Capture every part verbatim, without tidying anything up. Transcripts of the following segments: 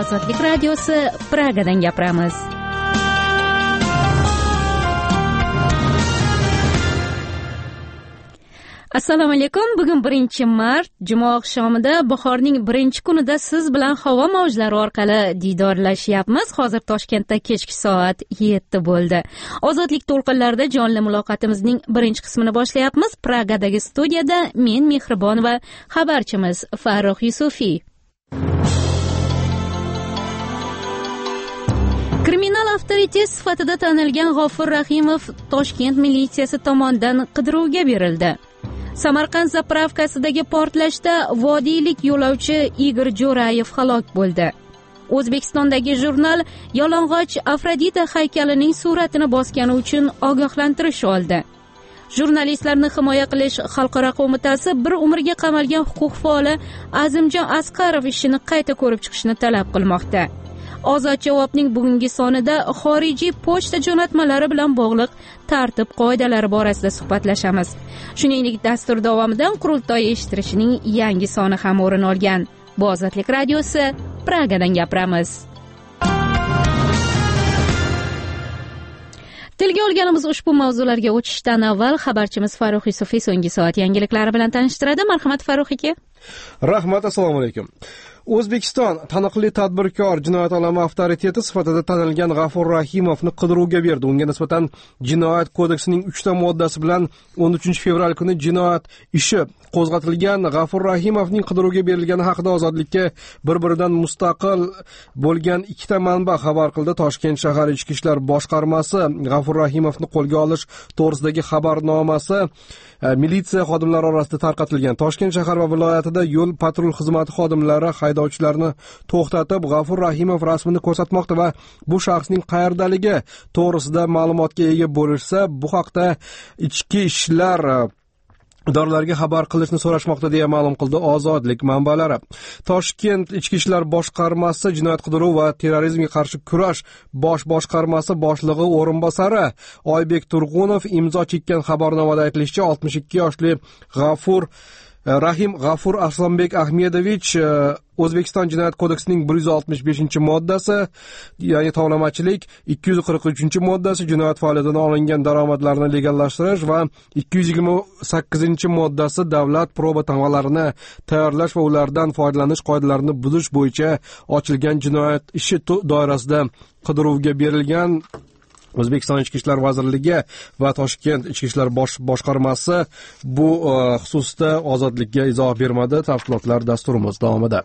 Ozodlik radiosi Pragadan gapiramiz. Assalomu alaykum. Bugun birinchi mart, juma oqshomida, bahorning birinchi kunida siz bilan havo mavjlari orqali diydorlashyapmiz. Hozir Toshkentda kechki soat yetti bo'ldi. Ozodlik to'lqinlarida jonli muloqotimizning birinchi qismini boshlayapmiz. Pragadagi studiyada men Mehribon va xabarchimiz Farruh Yusufiy. Kriminal avtoritet sifatida tanilgan G'ofur Rahimov Toshkent militsiyasi tomonidan qidiruvga berildi. Samarqand zapravkasidagi portlashda vodiylik yo'lovchi Igor Jo'rayev halok bo'ldi. O'zbekistondagi jurnal yalang'och Afrodita haykalining suratini bosgani uchun ogohlantirish oldi. Jurnalistlarni himoya qilish xalqaro qo'mitasi bir umrga qamalgan huquq faoli Azimjon Asqarov ishini qayta ko'rib chiqishni talab qilmoqda. Ozod javobning bugungi sonida xorijiy pochta jo'natmalari bilan bog'liq tartib qoidalari borasida suhbatlashamiz. Shuningdek, dastur davomidan qurultoy eshittirishning yangi soni ham o'rin olgan. Bu Ozodlik radiosi Pragadan gapiramiz. Tilga olganimiz ushbu mavzularga o'tishdan avval xabarchimiz Farruh Yusufiy so'nggi soat yangiliklari bilan tanishtiradi. Marhamat Farruh aka. Rahmat, assalomu alaykum. O'zbekiston taniqli tadbirkor jinoyat olami avtoriteti sifatida tanilgan G'ofur Rahimovni qidiruvga berdi. Unga nisbatan Jinoyat kodeksining uchta moddasi bilan o'n uchinchi fevral kuni jinoyat ishi qo'zg'atilgan. G'ofur Rahimovning qidiruvga berilgani haqida Ozodlikka bir-biridan mustaqil bo'lgan ikkita manba xabar qildi. Toshkent shahar ichki ishlar boshqarmasi G'ofur Rahimovni qo'lga olish to'g'risidagi xabarnomasi militsiya xodimlari orasida tarqatilgan. Toshkent shahar va viloyatida yo'l patrul xizmati xodimlari haydovchilarni to'xtatib, G'ofur Rahimov rasmini ko'rsatmoqda va bu shaxsning qayerdaligi to'g'risida ma'lumotga ega bo'lishsa, bu haqda ichki ishlar idoralariga xabar qilishni so'rashmoqda deya ma'lum qildi Ozodlik manbalari. Toshkent ichki ishlar boshqarmasi jinoyat qidiruv va terrorizmga qarshi kurash bosh boshqarmasi boshlig'i o'rinbosari Oybek Turg'unov imzo chekkan xabarnomada aytilishicha, oltmish ikki yoshli G'ofur Rahim G'ofur Aslonbek Ahmedovich O'zbekiston jinoyat kodeksining bir yuz oltmish beshinchi moddasi, ya'ni tovlamachilik, ikki yuz qirq uchinchi moddasi jinoyat faoliyatidan olingan daromadlarni legallashtirish va ikki yuz yigirma sakkizinchi moddasi davlat proba tamg'alarini tayyorlash va ulardan foydalanish qoidalarini buzish bo'yicha ochilgan jinoyat ishi doirasida qidiruvga berilgan. O'zbekiston Ichki ishlar vazirligi va Toshkent ichki ishlar bosh boshqarmasi bu uh, xususda Ozodlikka izoh bermadi. Tafsilotlar dasturimiz davomida.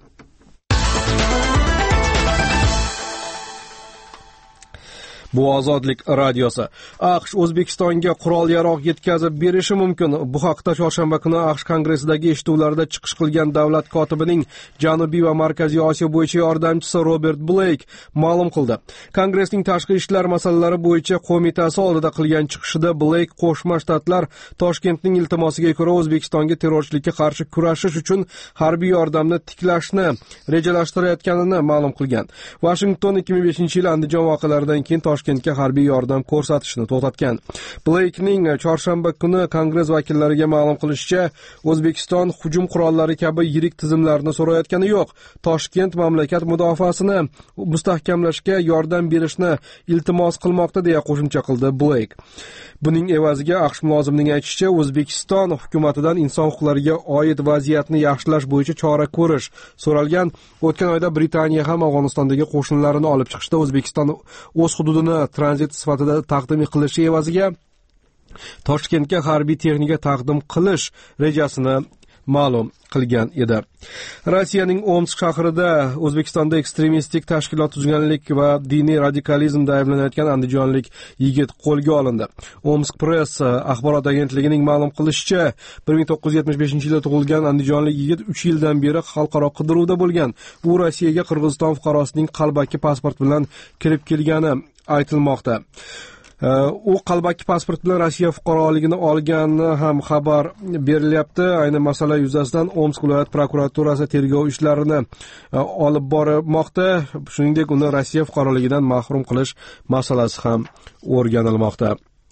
Bu Ozodlik radiosi. AQSh O'zbekistonga qurol yarog' yetkazib berishi mumkin. Bu haqda chorshanba kuni AQSh kongressidagi eshituvlarda chiqish qilgan davlat kotibining Janubiy va Markaziy Osiyo bo'yicha yordamchisi Robert Blake ma'lum qildi. Kongressning tashqi ishlar masalalari bo'yicha qo'mitasi oldida qilgan chiqishida Blake Qo'shma Shtatlar Toshkentning iltimosiga ko'ra O'zbekistonga terrorchilikka qarshi kurashish uchun harbiy yordamni tiklashni rejalashtirayotganini ma'lum qilgan. Washington ikki ming beshinchi yil Andijon voqealaridan keyin Toshkentga harbiy yordam ko'rsatishni to'xtatgan. Blakening chorshanba kuni Kongress vakillariga ma'lum qilishicha, O'zbekiston hujum qurollari kabi yirik tizimlarni so'rayotgani yo'q. Toshkent mamlakat mudofaasini mustahkamlashga yordam berishni iltimos qilmoqda deya qo'shimcha qildi Blake. Buning evaziga AQSh mulozimining aytishicha, O'zbekiston hukumatidan inson huquqlariga oid vaziyatni yaxshilash bo'yicha chora ko'rish so'ralgan. O'tgan oyda Britaniya ham Afg'onistondagi qo'shinlarini olib chiqishda O'zbekiston o'z hududini tranzit sifatida taqdim qilishi evaziga Toshkentga harbiy texnika taqdim qilish rejasini ma'lum qilgan edi. Rossiyaning Omsk shahrida O'zbekistonda ekstremistik tashkilot tuzganlik va diniy radikalizmda ayblanayotgan andijonlik yigit qo'lga olindi. Omsk Press axborot agentligining ma'lum qilishicha, bir ming to'qqiz yuz yetmish beshinchi yilda tug'ilgan andijonlik yigit uch yildan beri xalqaro qidiruvda bo'lgan. U Rossiyaga Qirg'iziston fuqarosining qalbaki pasport bilan kirib kelgani aytilmoqda. U qalbaki pasport bilan Rossiya fuqaroligini olgani ham xabar berilyapti. Ayni masala yuzasidan Omsk viloyat prokuraturasi tergov ishlarini olib bormoqda. Shuningdek, uni Rossiya fuqaroligidan mahrum qilish masalasi ham o'rganilmoqda.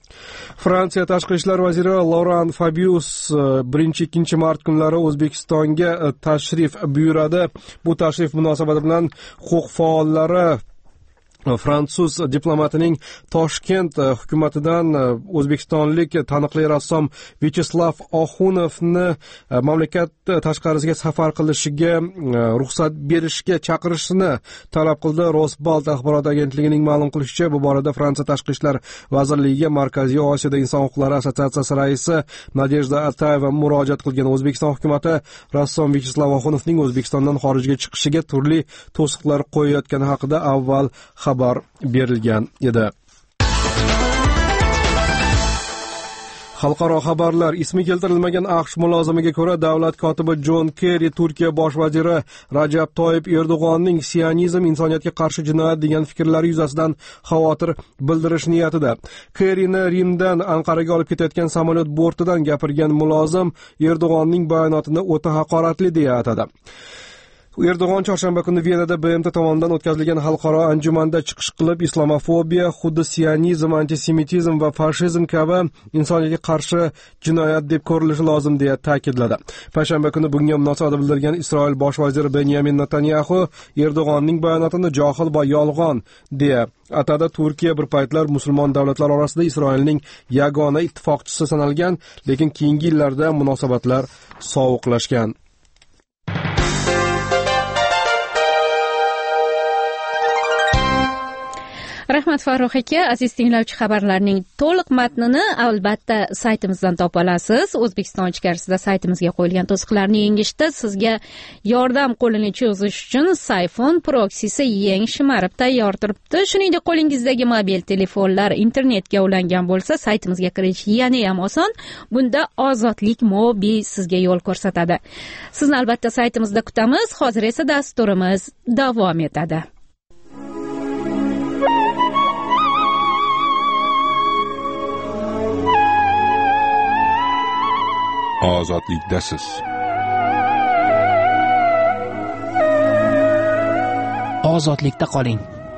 Fransiya tashqi ishlar vaziri Laurent Fabius birinchi ikkinchi mart kunlari O'zbekistonga tashrif buyuradi. Bu tashrif munosabati bilan huquq faollari fransuz diplomatining Toshkent hukumatidan o'zbekistonlik taniqli rassom Vyacheslav Oxunovni mamlakat tashqarisiga safar qilishiga ruxsat berishga chaqirishini talab qildi. Rosbalt axborot agentligining ma'lum qilishicha, bu borada Fransiya tashqi ishlar vazirligiga Markaziy Osiyoda inson huquqlari assotsiatsiyasi raisi Nadejda Atayeva murojaat qilgan. O'zbekiston hukumati rassom Vyacheslav Oxunovning O'zbekistondan xorijga chiqishiga turli to'siqlar qo'yayotgani haqida avval xabar berilgan edi. Xalqaro xabarlar. Ismi keltirilmagan AQSh mulozimiga ko'ra, davlat kotibi Jon Kerri Turkiya bosh vaziri Rajab Toyyib Erdo'g'onning sionizm insoniyatga qarshi jinoyat degan fikrlari yuzasidan xavotir bildirish niyatida. Kerrini Rimdan Anqaraga olib ketayotgan samolyot bortidan gapirgan mulozim Erdo'g'onning bayonotini o'ta haqoratli deya atadi. Erdo'g'on chorshanba kuni Venada B M T tomonidan o'tkazilgan xalqaro anjumanda chiqish qilib, islomofobiya, xuddi sionizm, antisemitizm va fashizm kabi insoniyatga qarshi jinoyat deb ko'rilishi lozim deya ta'kidladi. Payshanba kuni bunga munosabat bildirgan Isroil bosh vaziri Benyamin Netanyahu Erdo'g'onning bayonotini johil va yolg'on deya atadi. Turkiya bir paytlar musulmon davlatlar orasida Isroilning yagona ittifoqchisi sanalgan, lekin keyingi yillarda munosabatlar sovuqlashgan. Rahmat Farruh aka, aziz tinglovchi, xabarlarning to'liq matnini albatta saytimizdan topa olasiz. O'zbekiston ichkarisida saytimizga qo'yilgan to'siqlarni yengishda sizga yordam qo'lini cho'zish uchun Sayfon proksisi yeng shimarib tayyor turibdi. Shuningdek, qo'lingizdagi mobil telefonlar internetga ulangan bo'lsa, saytimizga kirish yana ham oson. Bunda Ozodlik Mobi sizga yo'l ko'rsatadi. Sizni albatta saytimizda kutamiz. Hozir esa dasturimiz davom etadi. Ozodlikdasiz. Ozodlikda qoling.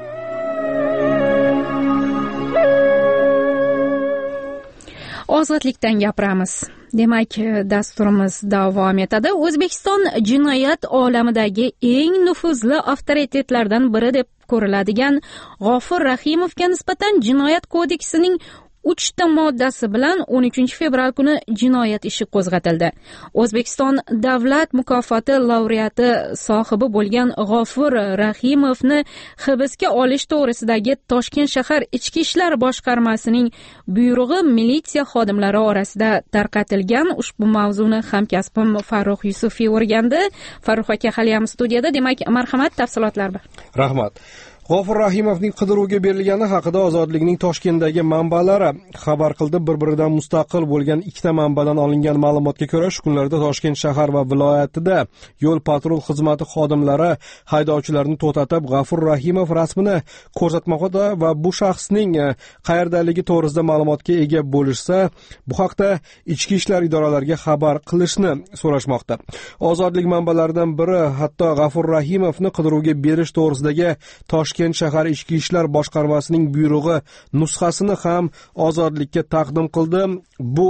Ozodlikdan gapiramiz. Demak, dasturimiz davom etadi. O'zbekiston jinoyat olamidagi eng nufuzli avtoritetlardan biri deb ko'riladigan G'ofur Rahimovga nisbatan Jinoyat kodeksining uchta moddasi bilan o'n uchinchi fevral kuni jinoyat ishi qo'zg'atildi. O'zbekiston davlat mukofoti laureati sohibi bo'lgan G'ofur Rahimovni hibsga olish to'g'risidagi Toshkent shahar ichki ishlar boshqarmasining buyrug'i militsiya xodimlari orasida tarqatilgan. Ushbu mavzuni hamkasbim Farruh Yusufiy o'rgandi. Farruh aka hali ham studiyada, demak, marhamat, tafsilotlar bor. Rahmat. G'ofur Rahimovning qidiruvga berilgani haqida Ozodlikning Toshkentdagi manbalari xabar qildi. Bir-biridan mustaqil bo'lgan ikkita manbadan olingan ma'lumotga ko'ra, shu kunlarda Toshkent shahar va viloyatida yo'l patrul xizmati xodimlari haydovchilarni to'xtatib, G'ofur Rahimov rasmini ko'rsatmoqda va bu shaxsning qayerdaligi to'g'risida ma'lumotga ega bo'lishsa, bu haqda ichki ishlar idoralariga xabar qilishni so'rashmoqda. Ozodlik manbalaridan biri hatto G'ofur Rahimovni qidiruvga berish to'g'risidagi Toshkent Toshkent shahar ichki ishlar boshqarmasining buyrug'i nusxasini ham Ozodlikka taqdim qildi. Bu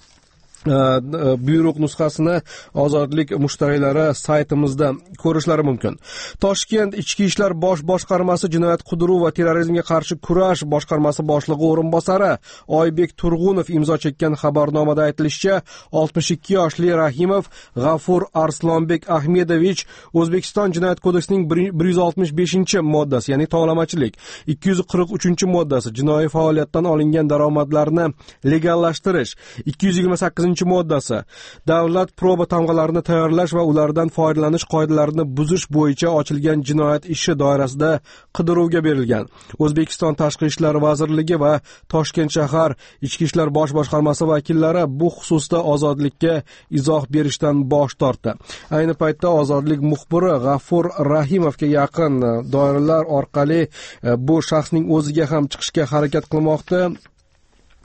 buyruq nusxasini Ozodlik mushtariylari saytimizda ko'rishlari mumkin. Toshkent ichki ishlar bosh boshqarmasi jinoyat qidiruv va terrorizmga qarshi kurash boshqarmasi boshlig'i o'rinbosari Oybek Turg'unov imzo chekkan xabarnomada aytilishicha, oltmish ikki yoshli Rahimov G'afur Arslonbek Ahmedovich O'zbekiston jinoyat kodeksining bir yuz oltmish beshinchi moddasi, ya'ni tovlamachilik, ikki yuz qirq uchinchi moddasi jinoiy faoliyatdan olingan daromadlarni legallashtirish, ikki yuz yigirma sakkizinchi moddasi davlat proba tamg'alarini tayyorlash va ulardan foydalanish qoidalarini buzish bo'yicha ochilgan jinoyat ishi doirasida qidiruvga berilgan. O'zbekiston Tashqi ishlar vazirligi va Toshkent shahar ichki ishlar bosh boshqarmasi vakillari bu xususda Ozodlikka izoh berishdan bosh tortdi. Ayni paytda Ozodlik muxbiri G'ofur Rahimovga yaqin doiralar orqali bu shaxsning o'ziga ham chiqishga harakat qilmoqda.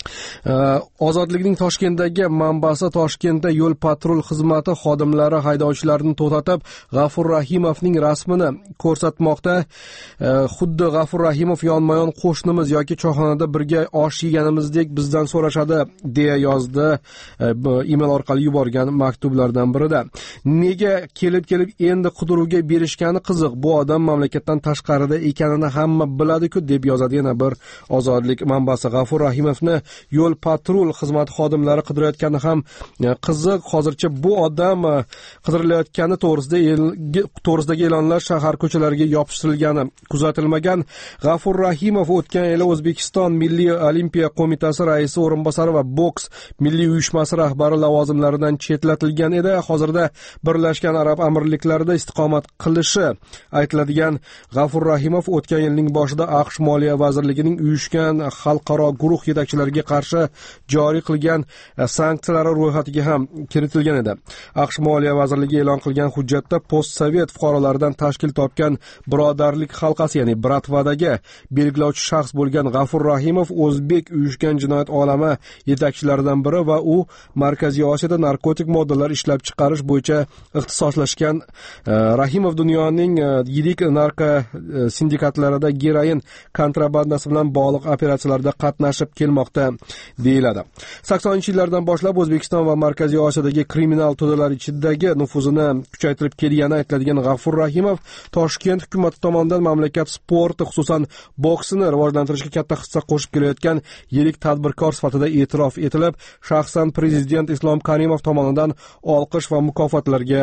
Ozodlikning Toshkentdagi manbasi Toshkentda yo'l patrul xizmati xodimlari haydovchilarni to'xtatib, G'afur Rahimovning rasmini ko'rsatmoqda. Xuddi G'afur Rahimov yonma-yon qo'shnimiz yoki choyxonada birga osh yeganimizdek bizdan so'rashadi, deya yozdi email orqali yuborgan maktublardan birida. Nega kelib-kelib endi qidiruvga berishgani qiziq. Bu odam mamlakatdan tashqarida ekanini hamma biladi-ku, deb yozadi yana bir Ozodlik manbasi. G'afur Rahimovni yo'l patrul xizmati xodimlari qidirayotgani ham qiziq. Hozircha bu odam qidirilayotgani to'g'risida to'g'risidagi e'lonlar shahar ko'chalariga yopishtirilgani kuzatilmagan. G'afur Rahimov o'tgan yili O'zbekiston Milliy Olimpiya qo'mitasi raisi o'rinbosari va boks milliy uyushmasi rahbari lavozimlaridan chetlatilgan edi. Hozirda Birlashgan Arab Amirliklarida istiqomat qilishi aytiladigan G'afur Rahimov o'tgan yilning boshida AQSh Moliya vazirligining uyushgan xalqaro guruh yetakchilariga qarshi joriy qilgan sanksiyalar ro'yxatiga ham kiritilgan edi. AQSh Moliya vazirligi e'lon qilgan hujjatda postsovet fuqarolaridan tashkil topgan birodarlik halqasi, ya'ni Bratvadagi belgilovchi shaxs bo'lgan G'afur Rahimov o'zbek uyushgan jinoyat olami yetakchilaridan biri va u Markaziy Osiyoda narkotik moddalar ishlab chiqarish bo'yicha ixtisoslashgan. Rahimov dunyoning yirik narko sindikatlarida geroin kontrabandasi bilan bog'liq operatsiyalarda qatnashib kelmoqda deyiladi. saksoninchi yillardan boshlab O'zbekiston va Markaziy Osiyodagi kriminal to'dalar ichidagi nufuzini kuchaytirib kelgani aytiladigan G'afur Rahimov Toshkent hukumati tomonidan mamlakat sporti, xususan boksini rivojlantirishga katta hissa qo'shib kelayotgan yirik tadbirkor sifatida e'tirof etilib, shaxsan prezident Islom Karimov tomonidan olqish va mukofotlarga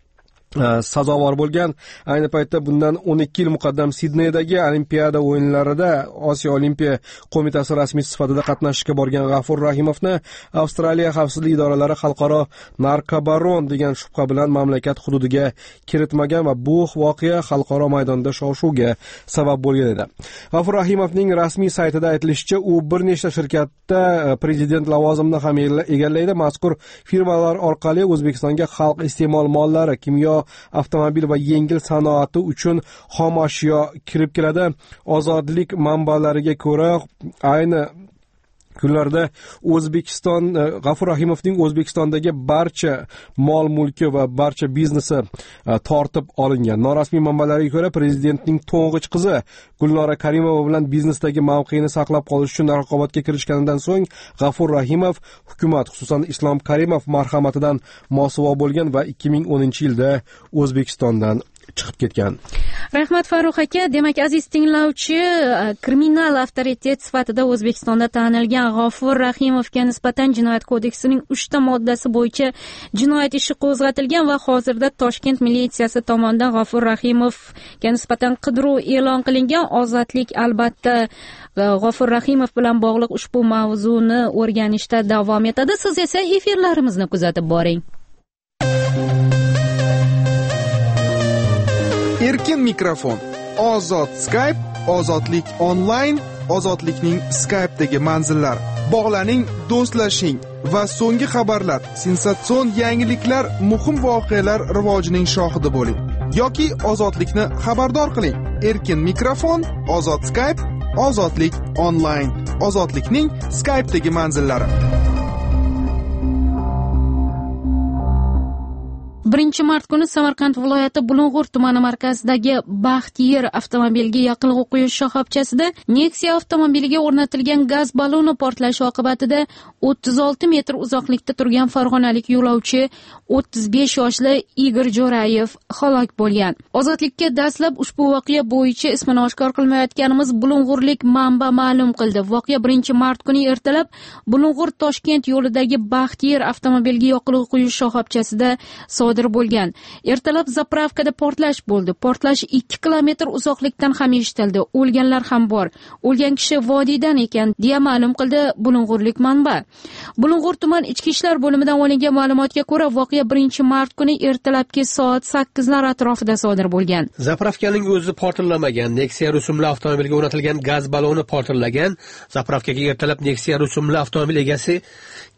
sazovor bo'lgan. Ayni paytda bundan o'n ikki yil muqaddam Sidneydagi Olimpiada o'yinlarida Osiyo Olimpiya qo'mitasi rasmiy sifatida qatnashishga borgan G'afur Rahimovni Avstraliya xavfsizlik idoralari xalqaro narkobaron degan shubha bilan mamlakat hududiga kiritmagan va bu voqea xalqaro maydonda shov-shuvga sabab bo'lgan edi. G'afur Rahimovning rasmiy saytida aytilishicha, u bir nechta shirkatda prezident lavozimini ham egallaydi. Mazkur firmalar orqali O'zbekistonga xalq iste'mol mollari, kimyo, avtomobil va yengil sanoati uchun xom ashyo kirib keladi. Ozodlik manbalariga ko'ra, ayni kunlarda O'zbekiston G'afur Rahimovning O'zbekistondagi barcha mol mulki va barcha biznesi tortib olingan. Norasmiy manbalarga ko'ra, prezidentning to'ng'ich qizi Gulnora Karimova bilan biznesdagi mavqeini saqlab qolish uchun raqobatga kirishganidan so'ng G'afur Rahimov hukumat, xususan Islom Karimov marhamatidan mosuvo bo'lgan va ikki ming o'ninchi yilda O'zbekistondan chiqib ketgan. Rahmat Farruh aka, demak aziz tinglovchi, kriminal avtoritet sifatida O'zbekistonda tanilgan G'afur Rahimovga nisbatan Jinoyat kodeksining uchta moddasi bo'yicha jinoyat ishi qo'zg'atilgan va hozirda Toshkent militsiyasi tomonidan G'afur Rahimovga nisbatan qidiruv e'lon qilingan. Ozodlik albatta G'afur Rahimov bilan bog'liq ushbu mavzuni o'rganishda davom etadi. Siz esa efirlarimizni kuzatib boring. Erkin mikrofon, ozod Skype, ozodlik onlayn, ozodlikning Skype'dagi manzillari. Bog'laning, do'stlashing va so'nggi xabarlar, sensatsion yangiliklar, muhim voqealar rivojining shohidi bo'ling. Yoki ozodlikni xabardor qiling. Erkin mikrofon, ozod Skype, ozodlik onlayn, ozodlikning Skype'dagi manzillari. birinchi mart kuni Samarqand viloyati Bulung'ur tumani markazidagi Baxtiyer avtomobiliga yoqilg'i quyish shoxobchasida Nexia avtomobiliga o'rnatilgan gaz balloni portlashi oqibatida o'ttiz olti metr uzoqlikda turgan farg'onalik yo'lovchi o'ttiz besh yoshli Igor Jo'rayev halok bo'lgan. Ozodlikka dastlab ushbu voqea bo'yicha ismini oshkor qilmayotganimiz bulung'urlik manba ma'lum qildi. Voqea birinchi mart kuni ertalab Bulung'ur Toshkent yo'lidagi Baxtiyer avtomobiliga yoqilg'i quyish shoxobchasida sodir bo'lgan. Ertalab zapravkada portlash bo'ldi. Portlash ikki kilometr uzoqlikdan ham eshitildi. O'lganlar ham bor. O'lgan kishi vodiydan ekan, deya ma'lum qildi bulung'urlik manba. Bulung'ur tuman ichki ishlar bo'limidan olingan ma'lumotga ko'ra, voqea birinchi mart kuni ertalabki soat sakkizlar atrofida sodir bo'lgan. Zapravkaning o'zi portlamagan. Nexia rusumli avtomobilga o'rnatilgan gaz balloni portlagan. Zapravkaga ertalab Nexia rusumli avtomobil egasi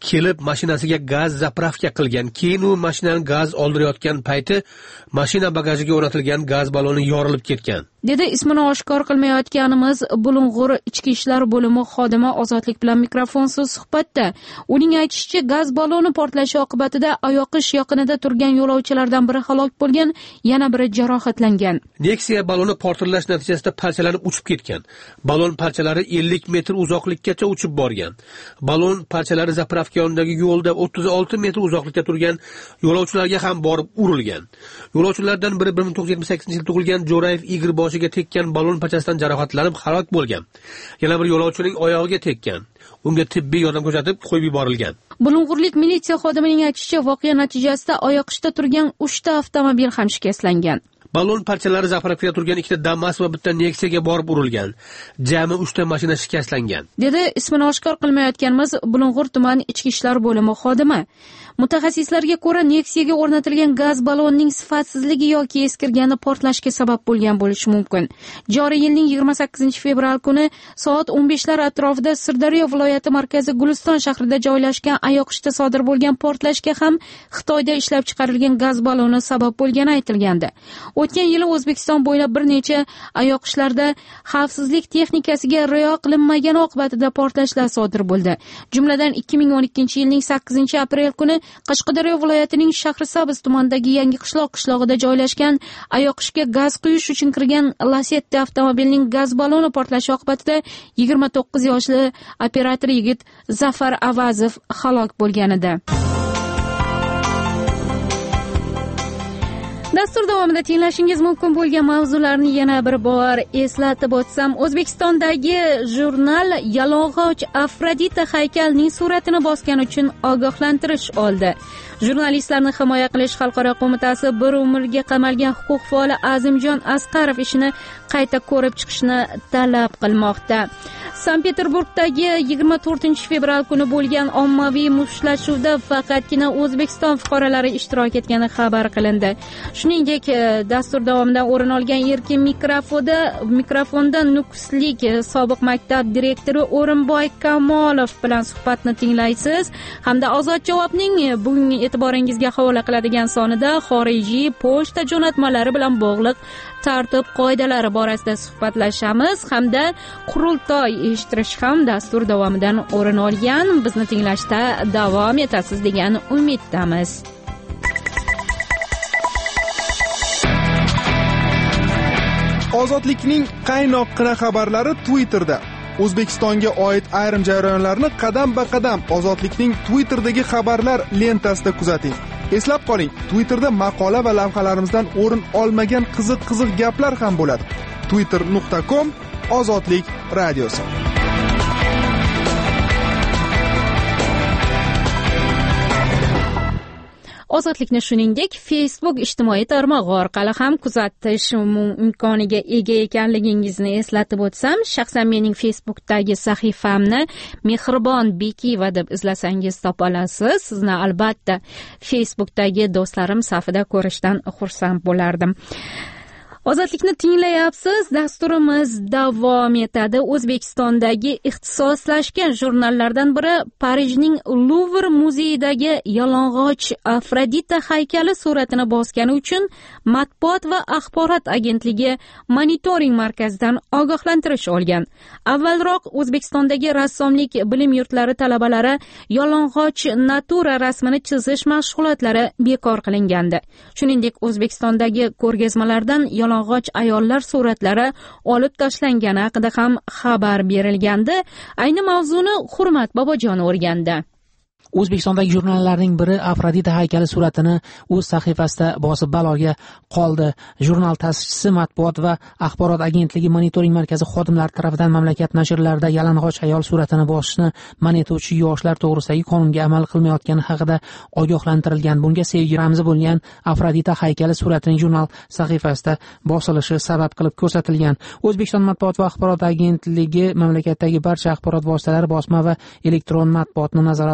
kelib mashinasiga gaz zapravka qilgan. Keyin u mashinani gaz oldirayotgan payti mashina bagajiga o'rnatilgan gaz balloni yorilib ketgan, dedi ismini oshkor qilmayotganimiz Bulung'ur ichki ishlar bo'limi xodimi Ozodlik bilan mikrofonsiz suhbatda. Uning aytishicha, gaz balloni portlashi oqibatida oyoqish yaqinida turgan yo'lovchilardan biri halok bo'lgan, yana biri jarohatlangan. Nexia balloni portlash natijasida parchalanib uchib ketgan. Ballon parchalari ellik metr uzoqlikkacha uchib borgan. Ballon parchalari zapravka yonidagi yo'lda o'ttiz olti metr uzoqlikda turgan yo'lovchilarga ham borib urilgan. Yo'lovchilardan biri bir ming to'qqiz yuz yetmish sakkizinchi yilda tug'ilgan Jo'rayev Igor boshiga tekkan ballon parchasidan jarohatlanib halok bo'lgan. Yana bir yo'lovchining oyog'iga tekkan. Unga tibbiy yordam ko'rsatib qo'yib yuborilgan. Bulung'urlik militsiya xodimining aytishicha, voqea natijasida oyoqishda turgan uchta avtomobil ham shikastlangan. Ballon parchalari zapravkada turgan ikkita Damas va bitta Nexia'ga borib urilgan. Jami uchta mashina shikastlangan, dedi ismini oshkor qilmayotganimiz Bulung'ur tuman ichki ishlar bo'limi xodimi. Mutaxassislarga ko'ra, Nexia'ga o'rnatilgan gaz ballonining sifatsizligi yoki eskirgani portlashga sabab bo'lgan bo'lishi mumkin. Joriy yilning yigirma sakkizinchi fevral kuni soat o'n beshlar atrofida Sirdaryo viloyati markazi Guliston shahrida joylashgan ayoqishda sodir bo'lgan portlashga ham Xitoyda ishlab chiqarilgan gaz balloni sabab bo'lgani aytilgandi. O'tgan yili O'zbekiston bo'ylab bir necha ayoqishlarda xavfsizlik texnikasiga rioya qilinmagani oqibatida portlashlar sodir bo'ldi. Jumladan ikki ming o'n ikkinchi yilning sakkizinchi aprel kuni Qashqadaryo viloyatining Shahrisabz tumanidagi Yangi qishloq qishlog'ida joylashgan ayoqishga gaz quyish uchun kirgan Lacetti avtomobilining gaz balloni portlashi oqibatida yigirma to'qqiz yoshli operator yigit Zafar Avazov halok bo'lgan edi. Dastur davomida tinglashingiz mumkin bo'lgan mavzularni yana bir bor eslatib o'tsam, O'zbekistondagi jurnal Yalang'och Afrodita haykalining suratini bosgani uchun ogohlantirish oldi. Jurnalistlarni himoya qilish xalqaro qo'mitasi bir umrga qamalgan huquq faoli Azimjon Asqarov ishini qayta ko'rib chiqishni talab qilmoqda. Sankt-Peterburgdagi yigirma to'rtinchi fevral kuni bo'lgan ommaviy mushtlashuvda faqatgina O'zbekiston fuqarolari ishtirok etgani xabar qilindi. Shuningdek, dastur davomida o'rin olgan erkin mikrofonda mikrofonda Nukuslik sobiq maktab direktori O'rinboy Kamolov bilan suhbatni tinglaysiz, hamda Ozod javobning bugungi e'tiboringizga havola qiladigan sonida xorijiy pochta jo'natmalari bilan bog'liq tartib qoidalari borasida suhbatlashamiz, hamda qurultoy eshittirish ham dastur davomidan o'rin olgan. Bizni tinglashda davom etasiz degan umiddamiz. Ozodlikning qaynoqqina xabarlari Twitterda. O'zbekistonga oid ayrim jarayonlarni qadam-ba-qadam Ozodlikning Twitterdagi xabarlar lentasida kuzating. Eslab qoling, Twitterda maqola va lavhalarimizdan o'rin olmagan qiziq-qiziq gaplar ham bo'ladi. twitter nuqta com Ozodlik radiosi. Ozodlikni shuningdek Facebook ijtimoiy tarmog'i orqali ham kuzatish imkoniga ega ekanligingizni eslatib o'tsam, shaxsan mening Facebookdagi sahifamni Mehribon Bekiyeva deb izlasangiz topa olasiz. Sizni albatta Facebookdagi do'stlarim safida ko'rishdan xursand bo'lardim. Ozodlikni tinglayapsiz. Dasturimiz davom etadi. O'zbekistondagi ixtisoslashgan jurnallardan biri Parijning Louvre muzeyidagi Yalang'och Afrodita haykali suratini bosgani uchun Matbuot va axborot agentligi monitoring markazidan ogohlantirish olgan. Avvalroq O'zbekistondagi rassomlik bilim yurtlari talabalari Yalang'och natura rasmini chizish mashg'ulotlari bekor qilingandi. Shuningdek, O'zbekistondagi ko'rgazmalardan yalang'och ayollar suratlari olib tashlangani haqida ham xabar berilgandi. Ayni mavzuni Hurmat Bobojon o'rgandi. O'zbekistondagi jurnallarning biri Afrodita haykali suratini o'z sahifasida bosib baloga qoldi. Jurnal ta'sischisi Matbuot va axborot agentligi monitoring markazi xodimlari tomonidan mamlakat nashrlarida yalang'och ayol suratini bosishni man etuvchi yoshlar to'g'risidagi qonunga amal qilmayotgani haqida ogohlantirilgan. Bunga sevgi ramzi bo'lgan Afrodita haykali suratining jurnal sahifasida bosilishi sabab qilib ko'rsatilgan. O'zbekiston Matbuot va axborot agentligi mamlakatdagi barcha axborot vositalari, bosma va elektron matbuotni nazorat qiluvchi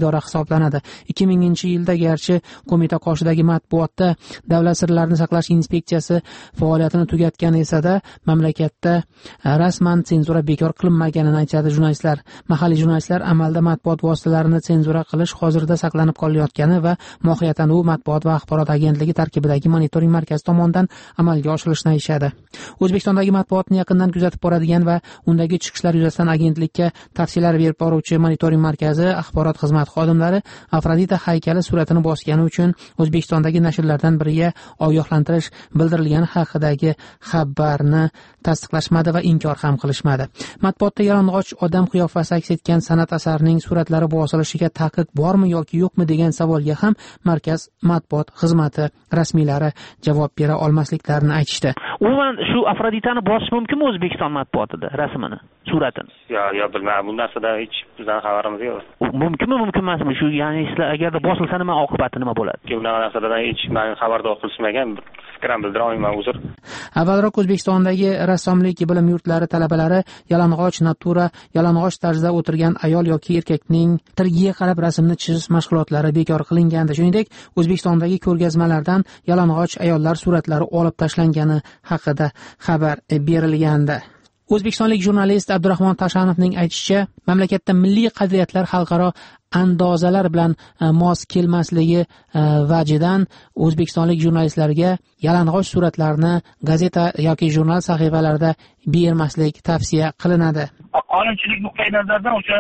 idora hisoblanadi. ikki minginchi yilda garchi qo'mita qoshidagi matbuotda davlat sirlarini saqlash inspeksiyasi faoliyatini tugatgan esa-da, mamlakatda rasman senzura bekor qilinmaganini aytadi jurnalistlar. Mahalliy jurnalistlar amalda matbuot vositalarini senzura qilish hozirda saqlanib qolayotgani va mohiyatan u matbuot va axborot agentligi tarkibidagi monitoring markazi tomonidan amalga oshirilishini aytishadi. O'zbekistondagi matbuotni yaqindan kuzatib boradigan va undagi chiqishlar yuzasidan agentlikka tavsiyalar berib boruvchi monitoring markazi axborot xizmati xodimlari Afrodita haykali suratini bosgani uchun O'zbekistondagi nashrlardan biriga ogohlantirish bildirilgani haqidagi xabarni tasdiqlashmadi va inkor ham qilishmadi. Matbuotda yalang'och odam qiyofasi aks etgan san'at asarining suratlari bosilishiga taqiq bormi yoki yo'qmi degan savolga ham markaz matbuot xizmati rasmiylari javob bera olmasliklarini aytishdi. Umuman shu Afroditani bosish mumkinmi O'zbekiston matbuotida rasmini, suratini? Yo, yo, bilmayman. Bu narsadan hech bizning xabarimiz yo'q. Mumkinmi, mumkin emasmi? Shu, ya'ni sizlar agarda bosilsa nima oqibati nima bo'ladi? Bunaqa narsalardan hech meni xabardor qilishmagan. Fikrim bildira olmayman, uzr. Avvalroq O'zbekistondagi rassomlik bilim yurtlari talabalari yalang'och natura, yalang'och tarzda o'tirgan ayol yoki erkakning tirgiga qarab rasmni chizish mashg'ulotlari bekor qilingandi. Shuningdek, O'zbekistondagi ko'rgazmalardan yalang'och ayollar suratlari olib tashlangani haqida xabar berilgandi. O'zbekistonlik jurnalist Abdurahmon Tashanovning aytishicha, mamlakatda milliy qadriyatlar xalqaro andozalar bilan mos kelmasligi vajidan o'zbekistonlik jurnalistlarga yalang'och suratlarni gazeta yoki jurnal sahifalarida bermaslik tavsiya qilinadi. Qonunchilik nuqtai nazaridan o'sha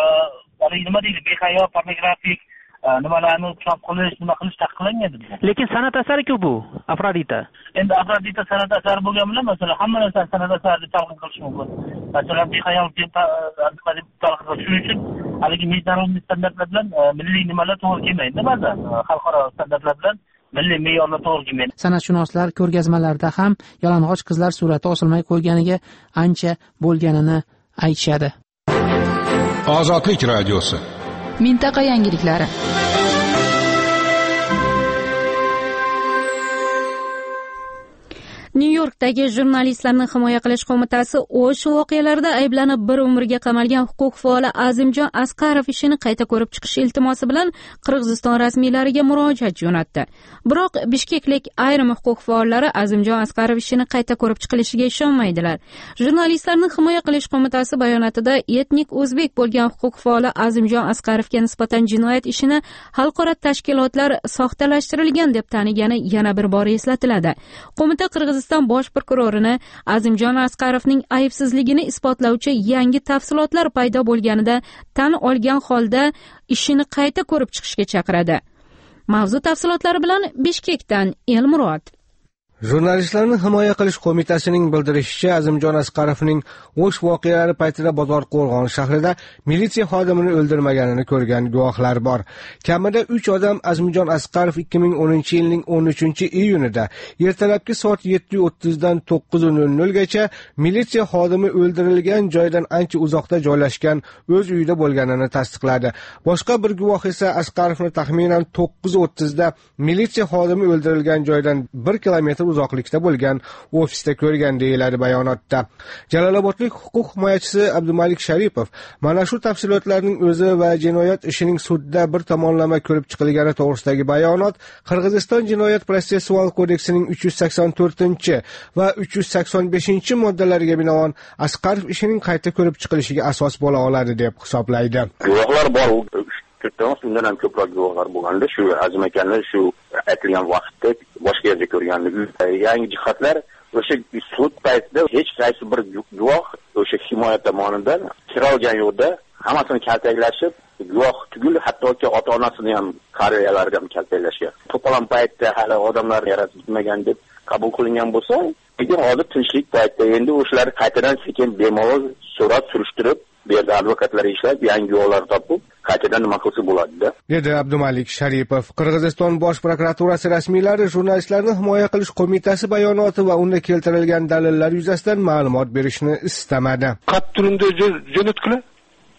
nima deydi, behayo, pornografik nimalarni chop qilish, nima qilish taqiqlangan. Lekin san'at asari-ku bu, Afrodita. Endi Afrodita san'at asari bo'lgan bilan, masalan, hamma narsani san'at asari deb talqin qilish mumkin. Masalan, behayo deb talqin qilish uchun haligi me'yorli standartlar bilan milliy nimalar to'g'ri kelmaydi. Ba'zan xalqaro standartlar bilan milliy me'yorlar to'g'ri kelmaydi. San'atshunoslar ko'rgazmalarda ham yalang'och qizlar surati osilmay qo'yganiga ancha bo'lganini aytishadi. Ozodlik radiosi. Mintaqa yangiliklari. Nyu-Yorkdagi jurnalistlarni himoya qilish qo'mitasi o'sha voqealarda ayblanib bir umrga qamalgan huquq faoli Azimjon Asqarov ishini qayta ko'rib chiqish iltimosi bilan Qirg'iziston rasmiylariga murojaat jo'natdi. Biroq Bishkeklik ayrim huquq faollari Azimjon Asqarov ishini qayta ko'rib chiqilishiga ishonmaydilar. Jurnalistlarni himoya qilish qo'mitasi bayonotida etnik o'zbek bo'lgan huquq faoli Azimjon Asqarovga nisbatan jinoyat ishini xalqaro tashkilotlar soxtalashtirilgan deb tanigani yana bir bor eslatiladi. Qo'mita Qirg'iziston bosh prokurorini Azimjon Asqarovning aybsizligini isbotlovchi yangi tafsilotlar paydo bo'lganida tan olgan holda ishini qayta ko'rib chiqishga chaqiradi. Mavzu tafsilotlari bilan Bishkekdan Elmurod. Jurnalistlarni himoya qilish qo'mitasining bildirishicha, Azimjon Asqarovning o'sh voqealari paytida Bozorqo'rg'on shahrida militsiya xodimini o'ldirmaganini ko'rgan guvohlar bor. Kamida uch odam Azimjon Asqarov ikki ming o'ninchi yilning o'n uchinchi iyunida ertalabki soat yetti o'ttiz dan to'qqiz nol nol gacha militsiya xodimi o'ldirilgan joydan ancha uzoqda joylashgan o'z uyida bo'lganini tasdiqladi. Boshqa bir guvoh esa Asqarovni taxminan to'qqiz o'ttiz da militsiya xodimi o'ldirilgan joydan bir kilometr uzoqlikda bo'lgan ofisda ko'rgan deyiladi bayonotda. Jalolobodlik huquq himoyachisi Abdumalik Sharipov mana shu tafsilotlarning o'zi va jinoyat ishining sudda bir tomonlama ko'rib chiqilgani to'g'risidagi bayonot Qirg'iziston jinoyat protsessual kodeksining uch yuz sakson to'rtinchi va uch yuz sakson beshinchi moddalariga binoan Asqarov ishining qayta ko'rib chiqilishiga asos bo'la oladi deb hisoblaydi. Guvohlar bor. Undan ham ko'proq guvohlar bo'lganda shu Azim akanlar shu aytilgan vaqtda boshqa yerda ko'rganligi yangi jihatlar o'sha sud paytida hech qaysi bir guvoh o'sha himoya tomonidan kirolgan yo'qda hammasini kaltaklashib guvoh tugul hattoki ota-onasini ham qariyalarga ham kaltaklashgan. To'polon paytda hali odamlar yaratib deb qabul qilingan bo'lsa, lekin hozir tinchlik paytda endi o'shalar qaytadan sekin bemalol so'rab surishtirib bu yerda advokatlar ishlab yangi guvohlar topib qaytadan nima qilsa bo'ladi-da, dedi Abdumalik Sharipov. Qirg'iziston bosh prokuraturasi rasmiylari jurnalistlarni himoya qilish qo'mitasi bayonoti va unda keltirilgan dalillar yuzasidan ma'lumot berishni istamadi. Qat turunda jo'natqilar.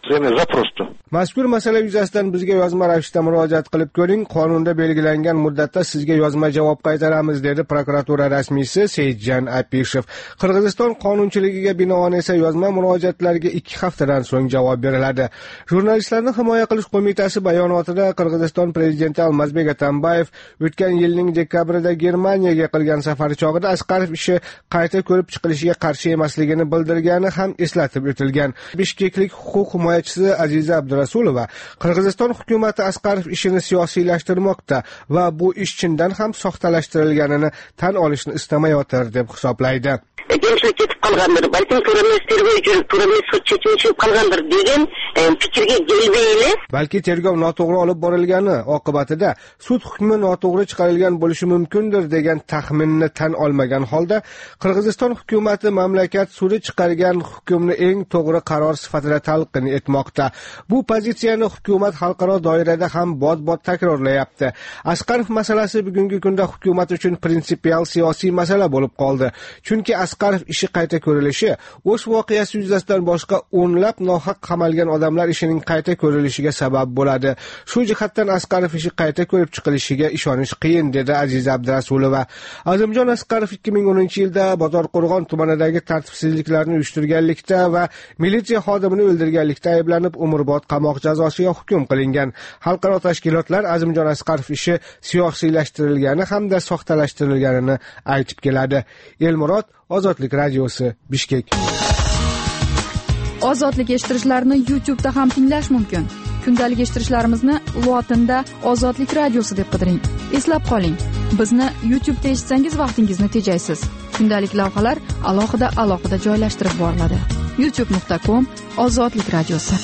Mazkur masala yuzasidan bizga yozma ravishda murojaat qilib ko'ring. Qonunda belgilangan muddatda sizga yozma javob qaytaramiz, dedi prokuratura rasmiysi Seyitjan Apishev. Qirg'iziston qonunchiligiga binoan esa yozma murojaatlarga ikki haftadan so'ng javob beriladi. Jurnalistlarni himoya qilish qo'mitasi bayonotida Qirg'iziston prezidenti Almazbek Atambayev o'tgan yilning dekabrida Germaniyaga qilgan safari chog'ida Asqarov ishi qayta ko'rib chiqilishiga qarshi emasligini bildirgani ham eslatib o'tilgan. Bishkeklik huquq himoyachisi Aziza Abdurasulova Qirg'iziston hukumati Asqarov ishini siyosiylashtirmoqda va bu ish chindan ham soxtalashtirilganini tan olishni istamayotir deb hisoblaydi. Gençlik ketib qolgandir, balkim ko'ramiz tergov uchun ko'ramiz sud chekimi chiqib qolgandir degan fikrga kelmayli. Balki tergov noto'g'ri olib borilgani oqibatida sud hukmi noto'g'ri chiqarilgan bo'lishi mumkindir degan taxminni tan olmagan holda Qirg'iziston hukumati mamlakat sudi chiqargan hukmni eng to'g'ri qaror sifatida talqin etmoqda. Bu pozitsiyani hukumat xalqaro doirada ham bod-bod takrorlayapti. Asqarov masalasi bugungi kunda hukumat uchun prinsipial siyosiy masala bo'lib qoldi. Chunki Asqarov ishi qayta ko'rilishi o'sh voqeasi yuzasidan boshqa o'nlab nohaq qamalgan odamlar ishining qayta ko'rilishiga sabab bo'ladi. Shu jihatdan Asqarov ishi qayta ko'rib chiqilishiga ishonish qiyin, dedi Aziza Abdurasulova. Azimjon Asqarov ikki ming o'ninchi yilda Bozorqo'rg'on tumanidagi tartibsizliklarni uyushtirganlikda va militsiya xodimini o'ldirganlikda ayblanib umrbod qamoq jazosiga hukm qilingan. Xalqaro tashkilotlar Azimjon Asqarov ishi siyosiylashtirilgani hamda soxtalashtirilganini aytib keladi. Elmurod, Ozodlik radiosi, Bishkek. Ozodlik eshittirishlarni YouTube'da ham tinglash mumkin. Kundalik eshittirishlarimizni lotinda Ozodlik radiosi deb qidiring. Eslab qoling, bizni YouTube'da eshitsangiz vaqtingizni tejaysiz. Kundalik lavhalar alohida alohida joylashtirib boriladi. youtube nuqta com Ozodlik radiosi.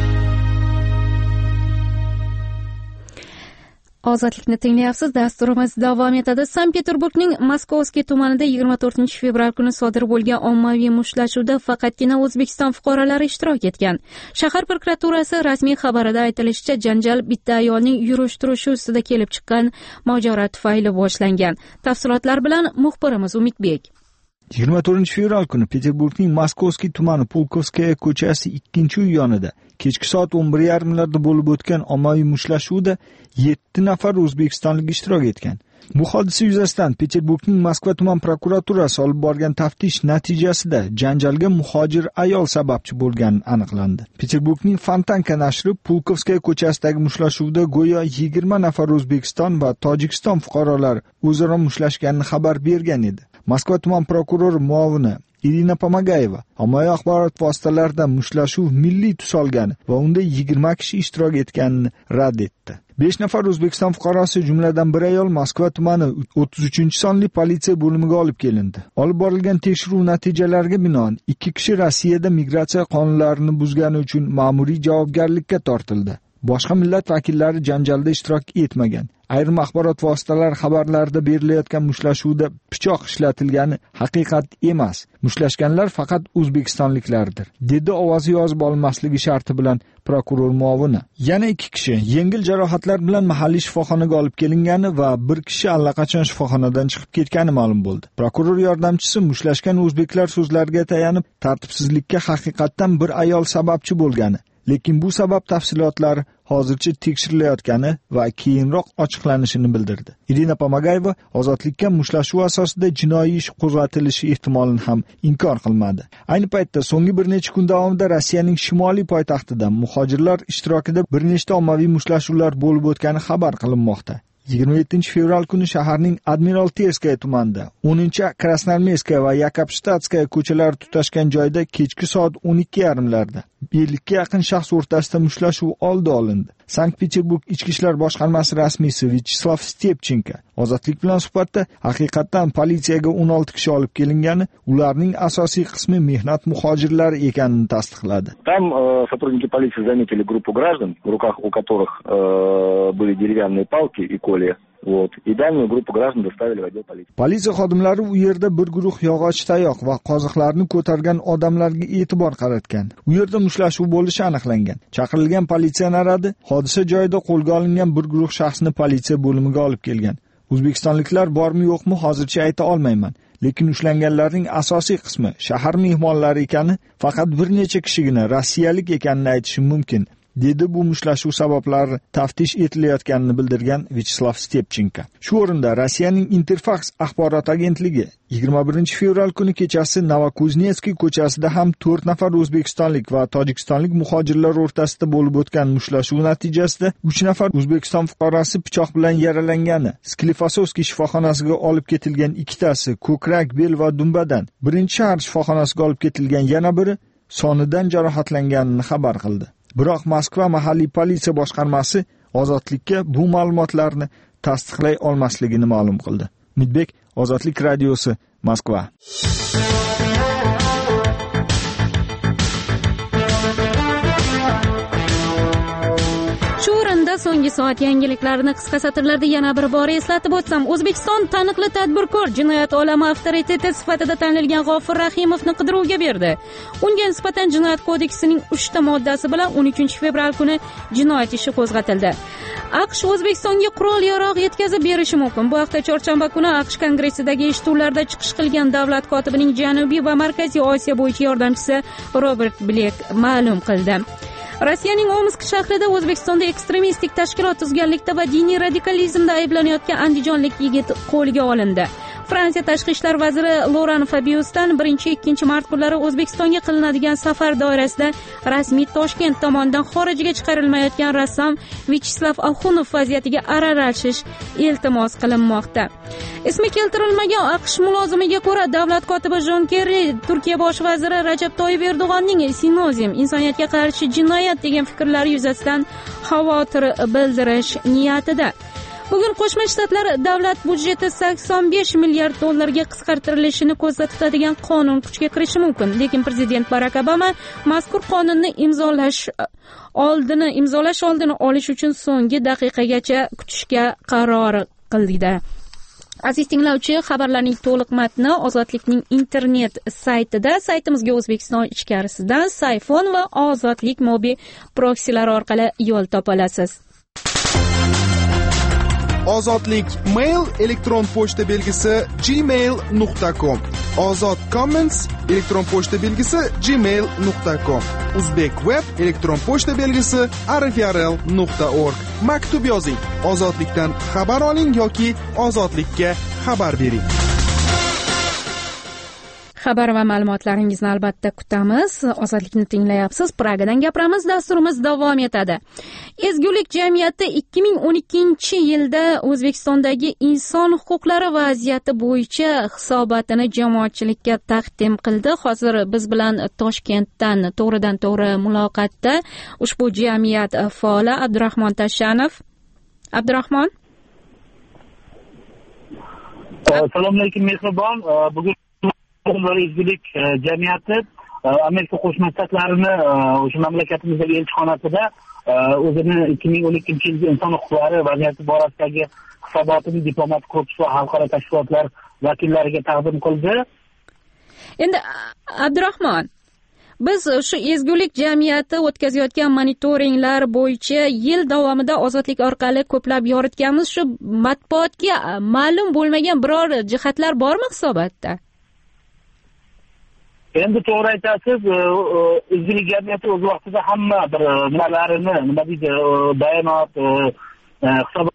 Ozodlikni tinglayapsiz. Dasturimiz davom etadi. Sankt-Peterburgning Moskovskiy tumanida yigirma to'rtinchi fevral kuni sodir bo'lgan ommaviy mushtlashuvda faqatgina O'zbekiston fuqarolari ishtirok etgan. Shahar prokuraturasi rasmiy xabarida aytilishicha, janjal bitta ayolning yurish-turishi ustida kelib chiqqan mojaro tufayli boshlangan. Tafsilotlar bilan muxbirimiz Umidbek. yigirma to'rtinchi fevral kuni Peterburgning Moskovskiy tumani Pulkovskaya ko'chasi ikkinchi uy yonida kechki soat o'n bir yarim larda bo'lib o'tgan ommaviy mushtlashuvda yetti nafar o'zbekistonlik ishtirok etgan. Bu hodisa yuzasidan Peterburgning Moskva tuman prokuraturasi olib borgan taftish natijasida janjalga muhojir ayol sababchi bo'lgani aniqlandi. Peterburgning Fontanka nashri Pulkovskaya ko'chasidagi mushtlashuvda go'yo yigirma nafar O'zbekiston va Tojikiston fuqarolari o'zaro mushlashganini xabar bergan edi. Moskva tuman prokurori muovini Irina Pomagayeva ommaviy axborot vositalarida mushlashuv milliy tus olgani va unda yigirma kishi ishtirok etganini rad etdi. besh nafar O'zbekiston fuqarosi, jumladan bir ayol Moskva tumani o'ttiz uchinchi sonli politsiya bo'limiga olib kelindi. Olib borilgan tekshiruv natijalariga binoan ikki kishi Rossiyada migratsiya qonunlarini buzgani uchun ma'muriy javobgarlikka tortildi. Boshqa millat vakillari janjalda ishtirok etmagan. Ayrim axborot vositalari xabarlarida berilayotgan mushtlashuvda pichoq ishlatilgani haqiqat emas. Mushlashganlar faqat o'zbekistonliklardir, dedi ovozi yozib olinmasligi sharti bilan prokuror muovini. Yana ikki kishi yengil jarohatlar bilan mahalliy shifoxonaga olib kelingani va bir kishi allaqachon shifoxonadan chiqib ketgani ma'lum bo'ldi. Prokuror yordamchisi mushlashgan o'zbeklar so'zlariga tayanib, tartibsizlikka haqiqatdan bir ayol sababchi bo'lgani, lekin bu sabab tafsilotlari hozircha tekshirilayotgani va keyinroq ochiqlanishini bildirdi. Irina Pomagayeva ozodlikka mushlashuv asosida jinoiy ish qo'zg'atilishi ehtimolini ham inkor qilmadi. Ayni paytda so'nggi bir necha kun davomida Rossiyaning shimoliy poytaxtida muhojirlar ishtirokida bir nechta ommaviy mushtlashuvlar bo'lib o'tgani xabar qilinmoqda. yigirma yettinchi fevral kuni shaharning Admiralteyskaya tumanida o'ninchi Krasnoarmeyskaya va Yakobshtatskaya ko'chalari tutashgan joyda kechki soat o'n ikki yarim larda ellikka yaqin shaxs o'rtasida mushlashuv oldi olindi. Sankt-Peterburg ichki ishlar boshqarmasi rasmiysi Vyacheslav Stepchenko Ozodlik bilan suhbatda haqiqatan politsiyaga o'n olti kishi olib kelingani, ularning asosiy qismi mehnat muhojirlari ekanini tasdiqladi. Там э, сотрудники полиции заметили группу граждан, в руках у которых э, были деревянные палки и колья. Вот. И данную группу граждан доставили в отдел полиции. Politsiya xodimlari u yerda bir guruh yog'och tayoq va qoziqlarni ko'targan odamlarga e'tibor qaratgan. U yerda mushlashuv bo'lishi aniqlangan. Chaqirilgan politsiya naradi hodisa joyida qo'lga olingan bir guruh shaxsni politsiya bo'limiga olib kelgan. O'zbekistonliklar bormi yo'qmi hozircha ayta olmayman, lekin ushlanganlarning asosiy qismi shahar mehmonlari ekani, faqat bir necha kishigina rossiyalik ekanini aytishim mumkin, dedi bu mushtlashuv sabablari taftish etilayotganini bildirgan Vyacheslav Stepchenko. Shu o'rinda Rossiyaning Interfax axborot agentligi yigirma birinchi fevral kuni kechasi Novokuznetskiy ko'chasida ham to'rt nafar o'zbekistonlik va tojikistonlik muhojirlar o'rtasida bo'lib o'tgan mushtlashuv natijasida uch nafar O'zbekiston fuqarosi pichoq bilan yaralangani, Sklifosovskiy shifoxonasiga olib ketilgan ikkitasi ko'krak, bel va dumbadan, birinchi shahar shifoxonasiga olib ketilgan yana biri sonidan jarohatlanganini xabar qildi. Biroq Moskva mahalliy politsiya boshqarmasi Ozodlikka bu ma'lumotlarni tasdiqlay olmasligini ma'lum qildi. Umidbek, Ozodlik radiosi, Moskva. Shu o'rinda so'nggi soat yangiliklarini qisqa satrlarda yana bir bor eslatib o'tsam, O'zbekiston taniqli tadbirkor jinoyat olami avtoriteti sifatida tanilgan G'ofur Rahimovni qidiruvga berdi. Unga nisbatan jinoyat kodeksining uchta moddasi bilan o'n uchinchi fevral kuni jinoyat ishi qo'zg'atildi. AQSh O'zbekistonga qurol yarog' yetkazib berishi mumkin. Bu hafta chorshanba kuni AQSh Kongressidagi eshituvlarda chiqish qilgan davlat kotibining Janubiy va Markaziy Osiyo bo'yicha yordamchisi Robert Blek ma'lum qildi. Rossiyaning Omsk shahrida O'zbekistonda ekstremistik tashkilot tuzganlikda va diniy radikalizmda ayblanayotgan andijonlik yigit qo'lga olindi. Fransiya tashqi ishlar vaziri Laurent Fabiusdan birinchi ikkinchi mart kunlari O'zbekistonga qilinadigan safar doirasida rasmiy Toshkent tomonidan xorijga chiqarilmayotgan rassom Vyacheslav Axunov vaziyatiga aralashish iltimos qilinmoqda. Ismi keltirilmagan AQSh mulozimiga ko'ra, davlat kotibi Jon Kerri Turkiya bosh vaziri Rajab Toyyib Erdo'g'onning sinozim, insoniyatga qarshi jinoyat degan fikrlari yuzasidan xavotir bildirish niyatida. Bugun Qo'shma Shtatlar davlat budjeti sakson besh milliard dollarga qisqartirilishini ko'zda tutadigan qonun kuchga kirishi mumkin, lekin prezident Barak Obama mazkur qonunni imzolash oldini imzolash oldini olish uchun so'nggi daqiqagacha kutishga qaror qildi. Aziz tinglovchi, xabarlarning to'liq matni Ozodlikning internet saytida, saytimizga O'zbekiston ichkarisidan Sayfon va Ozodlik mobil proksilari orqali yo'l topa olasiz. Ozodlik mail elektron pochta belgisi gmail nuqta com. Ozod comments elektron pochta belgisi gmail nuqta com. Uzbek web elektron pochta belgisi arifrl nuqta org. Maktub yozing. Ozodlikdan xabar oling yoki Ozodlikka xabar bering. Xabar va ma'lumotlaringizni albatta kutamiz. Ozodlikni tinglayapsiz. Pragadan gapiramiz. Dasturimiz davom etadi. Ezgulik jamiyati ikki ming o'n ikkinchi yilda O'zbekistondagi inson huquqlari vaziyati bo'yicha hisobotini jamoatchilikka taqdim qildi. Hozir biz bilan Toshkentdan to'g'ridan to'g'ri muloqotda ushbu jamiyat faoli Abdurahmon Tashanov. Abdurahmon. Assalomu alaykum, mehribon. Bugun ezgulik jamiyati Amerika Qo'shma Shtatlarini o'sha mamlakatimizdagi elchixonasida o'zini ikki ming o'n ikkinchi yilgi inson huquqlari vaziyati borasidagi hisobotini diplomat korpus va xalqaro tashkilotlar vakillariga taqdim qildi. Endi Abdurahmon, biz shu ezgulik jamiyati o'tkazayotgan monitoringlar bo'yicha yil davomida Ozodlik orqali ko'plab yoritganmiz. Shu matbuotga ma'lum bo'lmagan biror jihatlar bormi hisobotda? Endi to'g'ri aytasiz, ezgulik jamiyati o'z vaqtida hamma bir nimalarini, nima deydi, bayonot, hisobot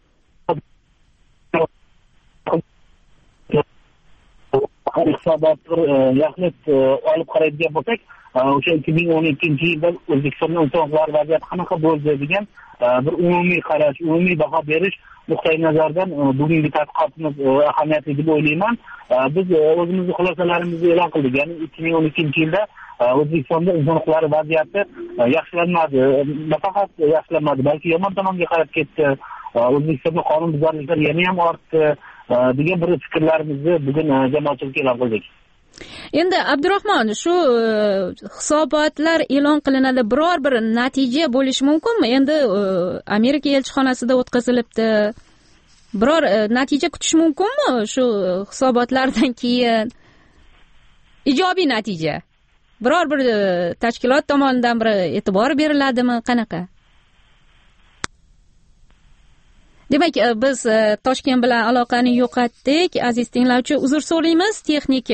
hisobot yaxlit olib qaraydigan bo'lsak, o'sha ikki ming o'n ikkinchi yilda O'zbekistonda inson huquqlari vaziyati qanaqa bo'ldi degan bir umumiy qarash, umumiy baho berish nuqtai nazaridan bugungi tadqiqotimiz ahamiyatli deb o'ylayman. Biz o'zimizning xulosalarimizni e'lon qildik. Ya'ni ikki ming o'n ikkinchi yilda O'zbekistonda inson huquqlari vaziyati yaxshilanmadi, nafaqat yaxshilanmadi, balki yomon tomonga qarab ketdi. O'zbekistonda qonunbuzarliklar yana ham ortdi degan bir fikrlarimizni bugun jamoatchilikka e'lon qildik. Endi Abdurahmon, shu hisobotlar e'lon qilinadi, biror bir natija bo'lishi mumkinmi? Endi Amerika elchixonasida o'tkazilibdi. Biror natija kutish mumkinmi shu hisobotlardan keyin? Ijobiy natija. Biror bir tashkilot tomonidan bir e'tibor beriladimi, qanaqa? Demak, biz Toshkent bilan aloqani yo'qotdik. Aziz tinglovchi, uzr so'raymiz texnik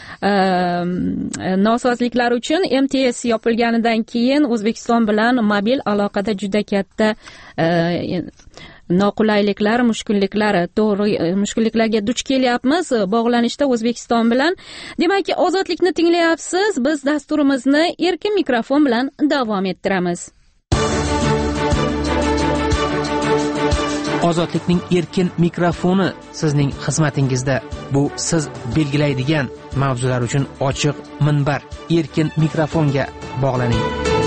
nosozliklar uchun. M T S yopilganidan keyin O'zbekiston bilan mobil aloqada juda katta noqulayliklar, mushkulliklar, to'g'ri mushkulliklarga duch kelyapmiz bog'lanishda O'zbekiston bilan. Demak, ozodlikni tinglayapsiz. Biz dasturimizni erkin mikrofon bilan davom ettiramiz. Ozodlikning erkin mikrofoni sizning xizmatingizda. Bu siz belgilaydigan mavzular uchun ochiq minbar. Erkin mikrofonga bog'laning.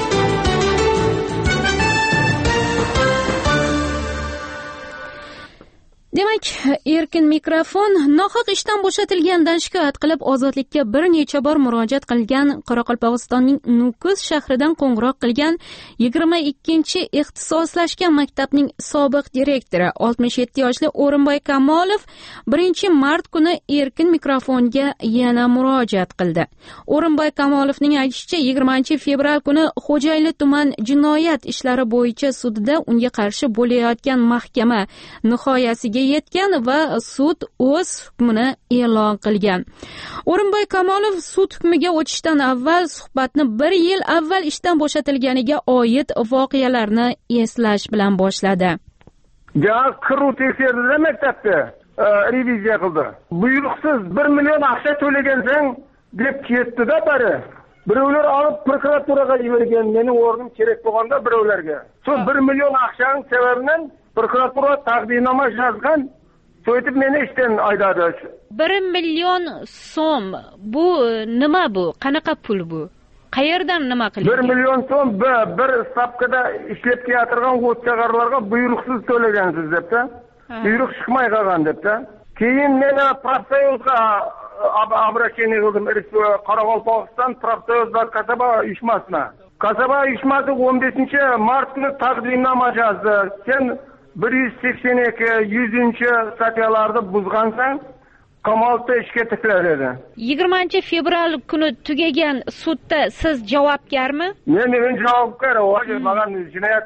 Demak, erkin mikrofon nohaq ishdan bo'shatilgandan shikoyat qilib ozodlikka bir necha bor murojaat qilgan Qoraqalpog'istonning Nukus shahridan qo'ng'iroq qilgan yigirma ikkinchi ixtisoslashgan maktabning sobiq direktori oltmish yetti yoshli O'rinboy Kamolov birinchi mart kuni erkin mikrofonga yana murojaat qildi. O'rinboy Kamolovning aytishicha, yigirmanchi fevral kuni Xo'jayli tuman jinoyat ishlari bo'yicha sudida unga qarshi bo'layotgan mahkama nihoyasiga yetgan va sud o'z hukmini e'lon qilgan. O'rinboy Kamolov sud hukmiga o'tishdan avval suhbatni bir yil avval ishdan bo'shatilganiga oid voqealarni eslash bilan boshladi. Ja, kiruv tekshirildi maktabda, reviziya qildi. Buyruqsiz bir million aqsha to'lagansang deb ketdi-da bari. Birovlar olib prokuraturaga yuborgan, mening o'rnim kerak bo'lganda birovlarga. Shu bir million aqshaning sababidan prokuratura taqdimnoma yozgan, so'ytib meni ishdan aydadi. bir million so'm bu nima bu? Qanaqa pul bu? Qayerdan nima qilingan? bir million so'm bir stavkada ishlab kelayotgan o'tchag'arlarga buyruqsiz to'lagansiz debdi. Buyruq chiqmay qolgan debdi. Keyin meni profsoyuzga обращение qildim. Qoraqalpog'iston profsoyuzlar kasaba uyushmasina. Kasaba uyushmasi o'n beshinchi mart kuni taqdimnoma yozdi. Sen bir yuz sakson ikki yüzüncü statyalarni buzgansan, qamoqda ishga tiqlar edi. yigirmanchi fevral kuni tugagan sudda siz javobgarmi? Men men javobgar, o'zi menga jinoyat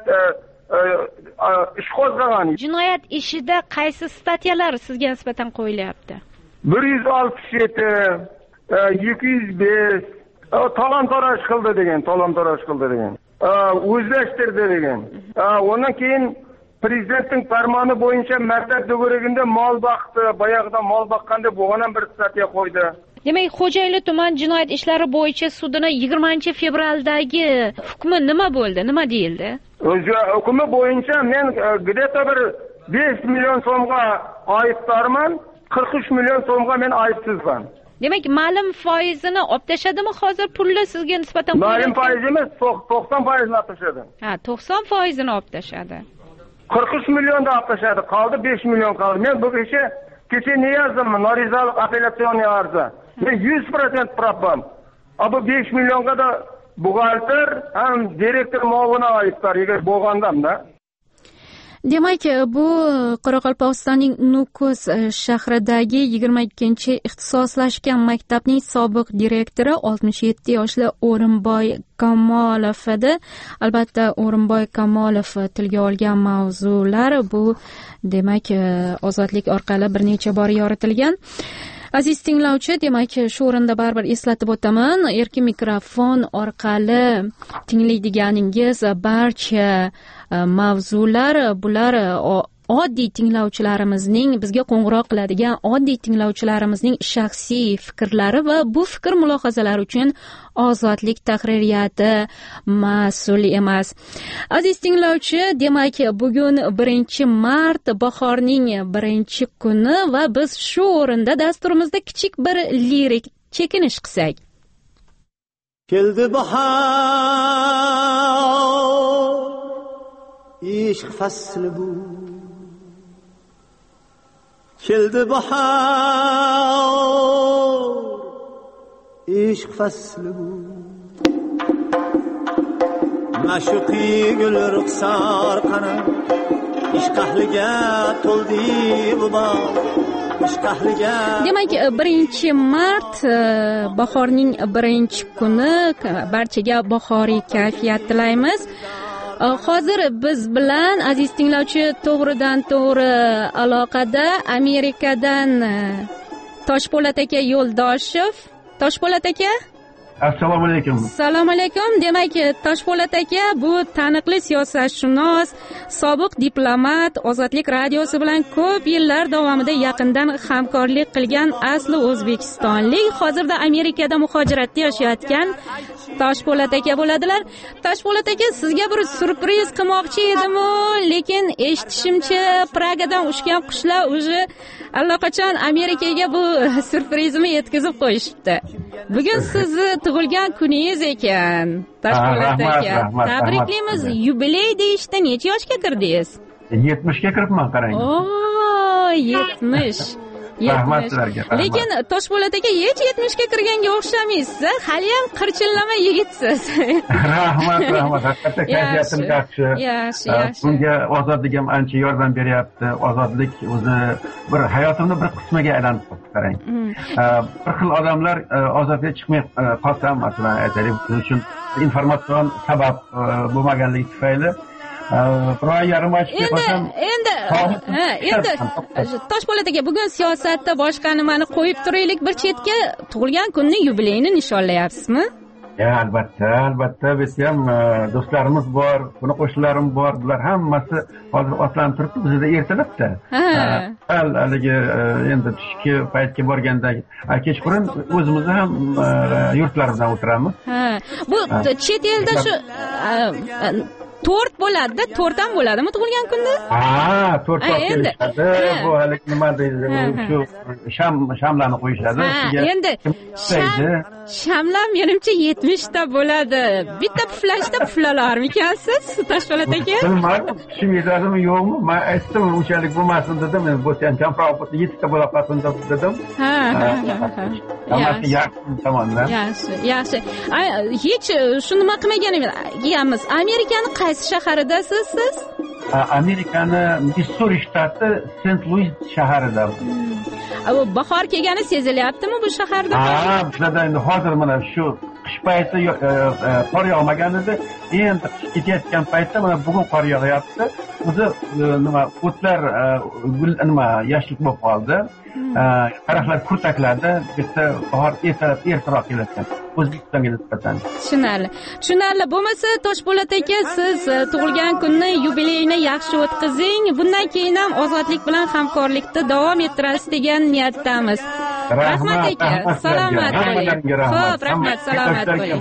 ish qo'zg'agan. Jinoyat ishida qaysi statyalar sizga nisbatan qo'yilyapti? bir yuz oltmish yetti, ikki yuz besh, talon taroj qildi degan, talon taroj qildi degan. O'zlashtirdi degan. Ondan keyin Prezidentning farmoni bo'yicha maktab to'g'riligida mol boqdi, boyag'ida mol boqqanda bo'lgan bir statya qo'ydi. Demak, Xo'jayli tuman jinoyat ishlari bo'yicha sudining yigirmanchi fevraldagi hukmi nima bo'ldi? Nima deyildi? O'zi hukmi bo'yicha men где-то bir besh million so'mga aybdorman, qirq uch million so'mga men aybsizman. Demak, ma'lum foizini olib tashadimi hozir pulni sizga nisbatan? Ma'lum foiz emas, to'qson foizini olib tashadi. Ha, to'qson foizini olib tashadi. qirq uch millionda olib tashadi, qoldi besh million qoldi. Men bu kecha kecha ne yozdim? Norizalik apellatsion arza. Men yuz foiz probam. Abi besh millionga da buxgalter ham direktor muovini aybdor agar bo'lgandamda. Demak, bu Qoraqalpog'istonning Nukus shahridagi yigirma ikkinchi ixtisoslashgan maktabning sobiq direktori oltmish yetti yoshli O'rinboy Kamolov edi. Albatta, O'rinboy Kamolov tilga olgan mavzular bu, demak, ozodlik orqali bir necha bor yoritilgan. Aziz tinglovchi, demak, shu o'rinda baribir eslatib o'taman, erkin mikrofon orqali tinglaydiganingiz barcha mavzular, bular oddiy tinglovchilarimizning, bizga qo'ng'iroq qiladigan oddiy tinglovchilarimizning shaxsiy fikrlari va bu fikr mulohazalari uchun ozodlik tahririyati mas'ul emas. Aziz tinglovchi, demak, bugun birinchi mart, bahorning birinchi kuni va biz shu o'rinda dasturimizda kichik bir lirik chekinish qilsak. Keldi bahor, ishq fasli bu. Keldi bahor, ishq fasli bu. Ma'shuqi gul ruxsor qanot, ishq ahliga to'ldi bu bog'. Demak, birinchi mart bahorning birinchi kuni, barchaga bahoriy kayfiyat tilaymiz. Hozir biz bilan aziz tinglovchi to'g'ridan to'g'ri aloqada Amerikadan Toshpo'lat aka Yo'ldoshev. Toshpo'lat aka, assalomu alaykum. Assalomu alaykum. Demak, Toshpo'lat aka bu taniqli siyosatshunos, sobiq diplomat, Ozodlik radiosi bilan ko'p yillar davomida yaqindan hamkorlik qilgan asli o'zbekistonlik, hozirda Amerikada muhojiratda yashayotgan Toshpo'lat aka bo'ladilar. Toshpo'lat aka, sizga bir surpriz qilmoqchi edim-u, lekin eshitishimcha Pragadan uchgan qushlar уже allaqachon Amerikaga bu surprizimni yetkazib qo'yishibdi. Bugun sizni tug'ilgan kuningiz ekan, Toshpo'lat aka. Tabriklaymiz. Yubiley deyishda necha yoshga kirdingiz? yetmishga kiribman, qarang. Oo, yetmish. Rahmat sizlarga. Lekin Toshpo'lat aka hech yetmishga kirganga o'xshamaysiz. Hali ham qirchillama yigitsiz. Rahmat, rahmat. Haqiqatda kayfiyatim yaxshi. Yaxshi, yaxshi. Bunga ozodlik ham ancha yordam beryapti. Ozodlik o'zi bir hayotimning bir qismiga aylanib qoldi, qarang. Bir xil odamlar ozodlikka chiqmay qolsa, masalan, aytaylik, shuning uchun informatsion sabab bo'lmaganligi tufayli bir yarim ochga qolsam endi endi Toshpo'lat aka, bugun siyosatda boshqa nimani qo'yib turaylik, bir chetga tug'ilgan kunning yubileyini nishonlayapsizmi? Ya, albatta, albatta. Biz ham do'stlarimiz bor, buni qo'shnilarim bor. Bular hammasi hozir otlanib turibdi, bizda ertalabda. Hal haligi endi tushki paytga borganda kechqurun o'zimizni ham yurtlarimizdan o'tiramiz. Ha, bu chet elda shu to'rt bo'ladi-da, to'rt ham bo'ladimi tug'ilgan kunda? Ha, to'rt kelishadi. Bu hali nima deydi, shu sham shamlarni qo'yishadi. Endi shamlar menimcha yetmishta bo'ladi. Bitta puflashda puflalarmikansiz, Toshpo'lat aka? Bilmadim, tushim yetadimi yo'qmi? Men aytdim, unchalik bo'lmasin dedim. Men bo'lsa ham kamroq yettita bo'la qolsin dedim. Ha, ha, ha. Yaxshi, yaxshi tomondan. Yaxshi, yaxshi. Hech shuni nima qilmaganimiz. Amerikani qaysi shaharidasiz siz? Amerikani Missuri shtati Sent-Luis shaharida. Bahor kelgani sezilyaptimi bu shaharda? Ha, bizda endi hozir mana shu qish payti qor yog'magan edi. Endi qish ketayotgan paytda mana bugun qor yog'yapti. O'zi nima o'tlar nima yashil bo'lib qoldi. Daraxtlar kurtakladi. Bitta bahor ertalab ertaroq kelayotgan. O'zbekistonga nisbatan. Tushunarli. Tushunarli. Bo'lmasa Toshpo'lat aka, siz tug'ilgan kunni yubileyini yaxshi o'tkazing. Bundan keyin ham ozodlik bilan hamkorlikda davom ettirasiz degan niyatdamiz. Rahmat aka. Salomat bo'ling. Xo'p, rahmat, salomat bo'ling.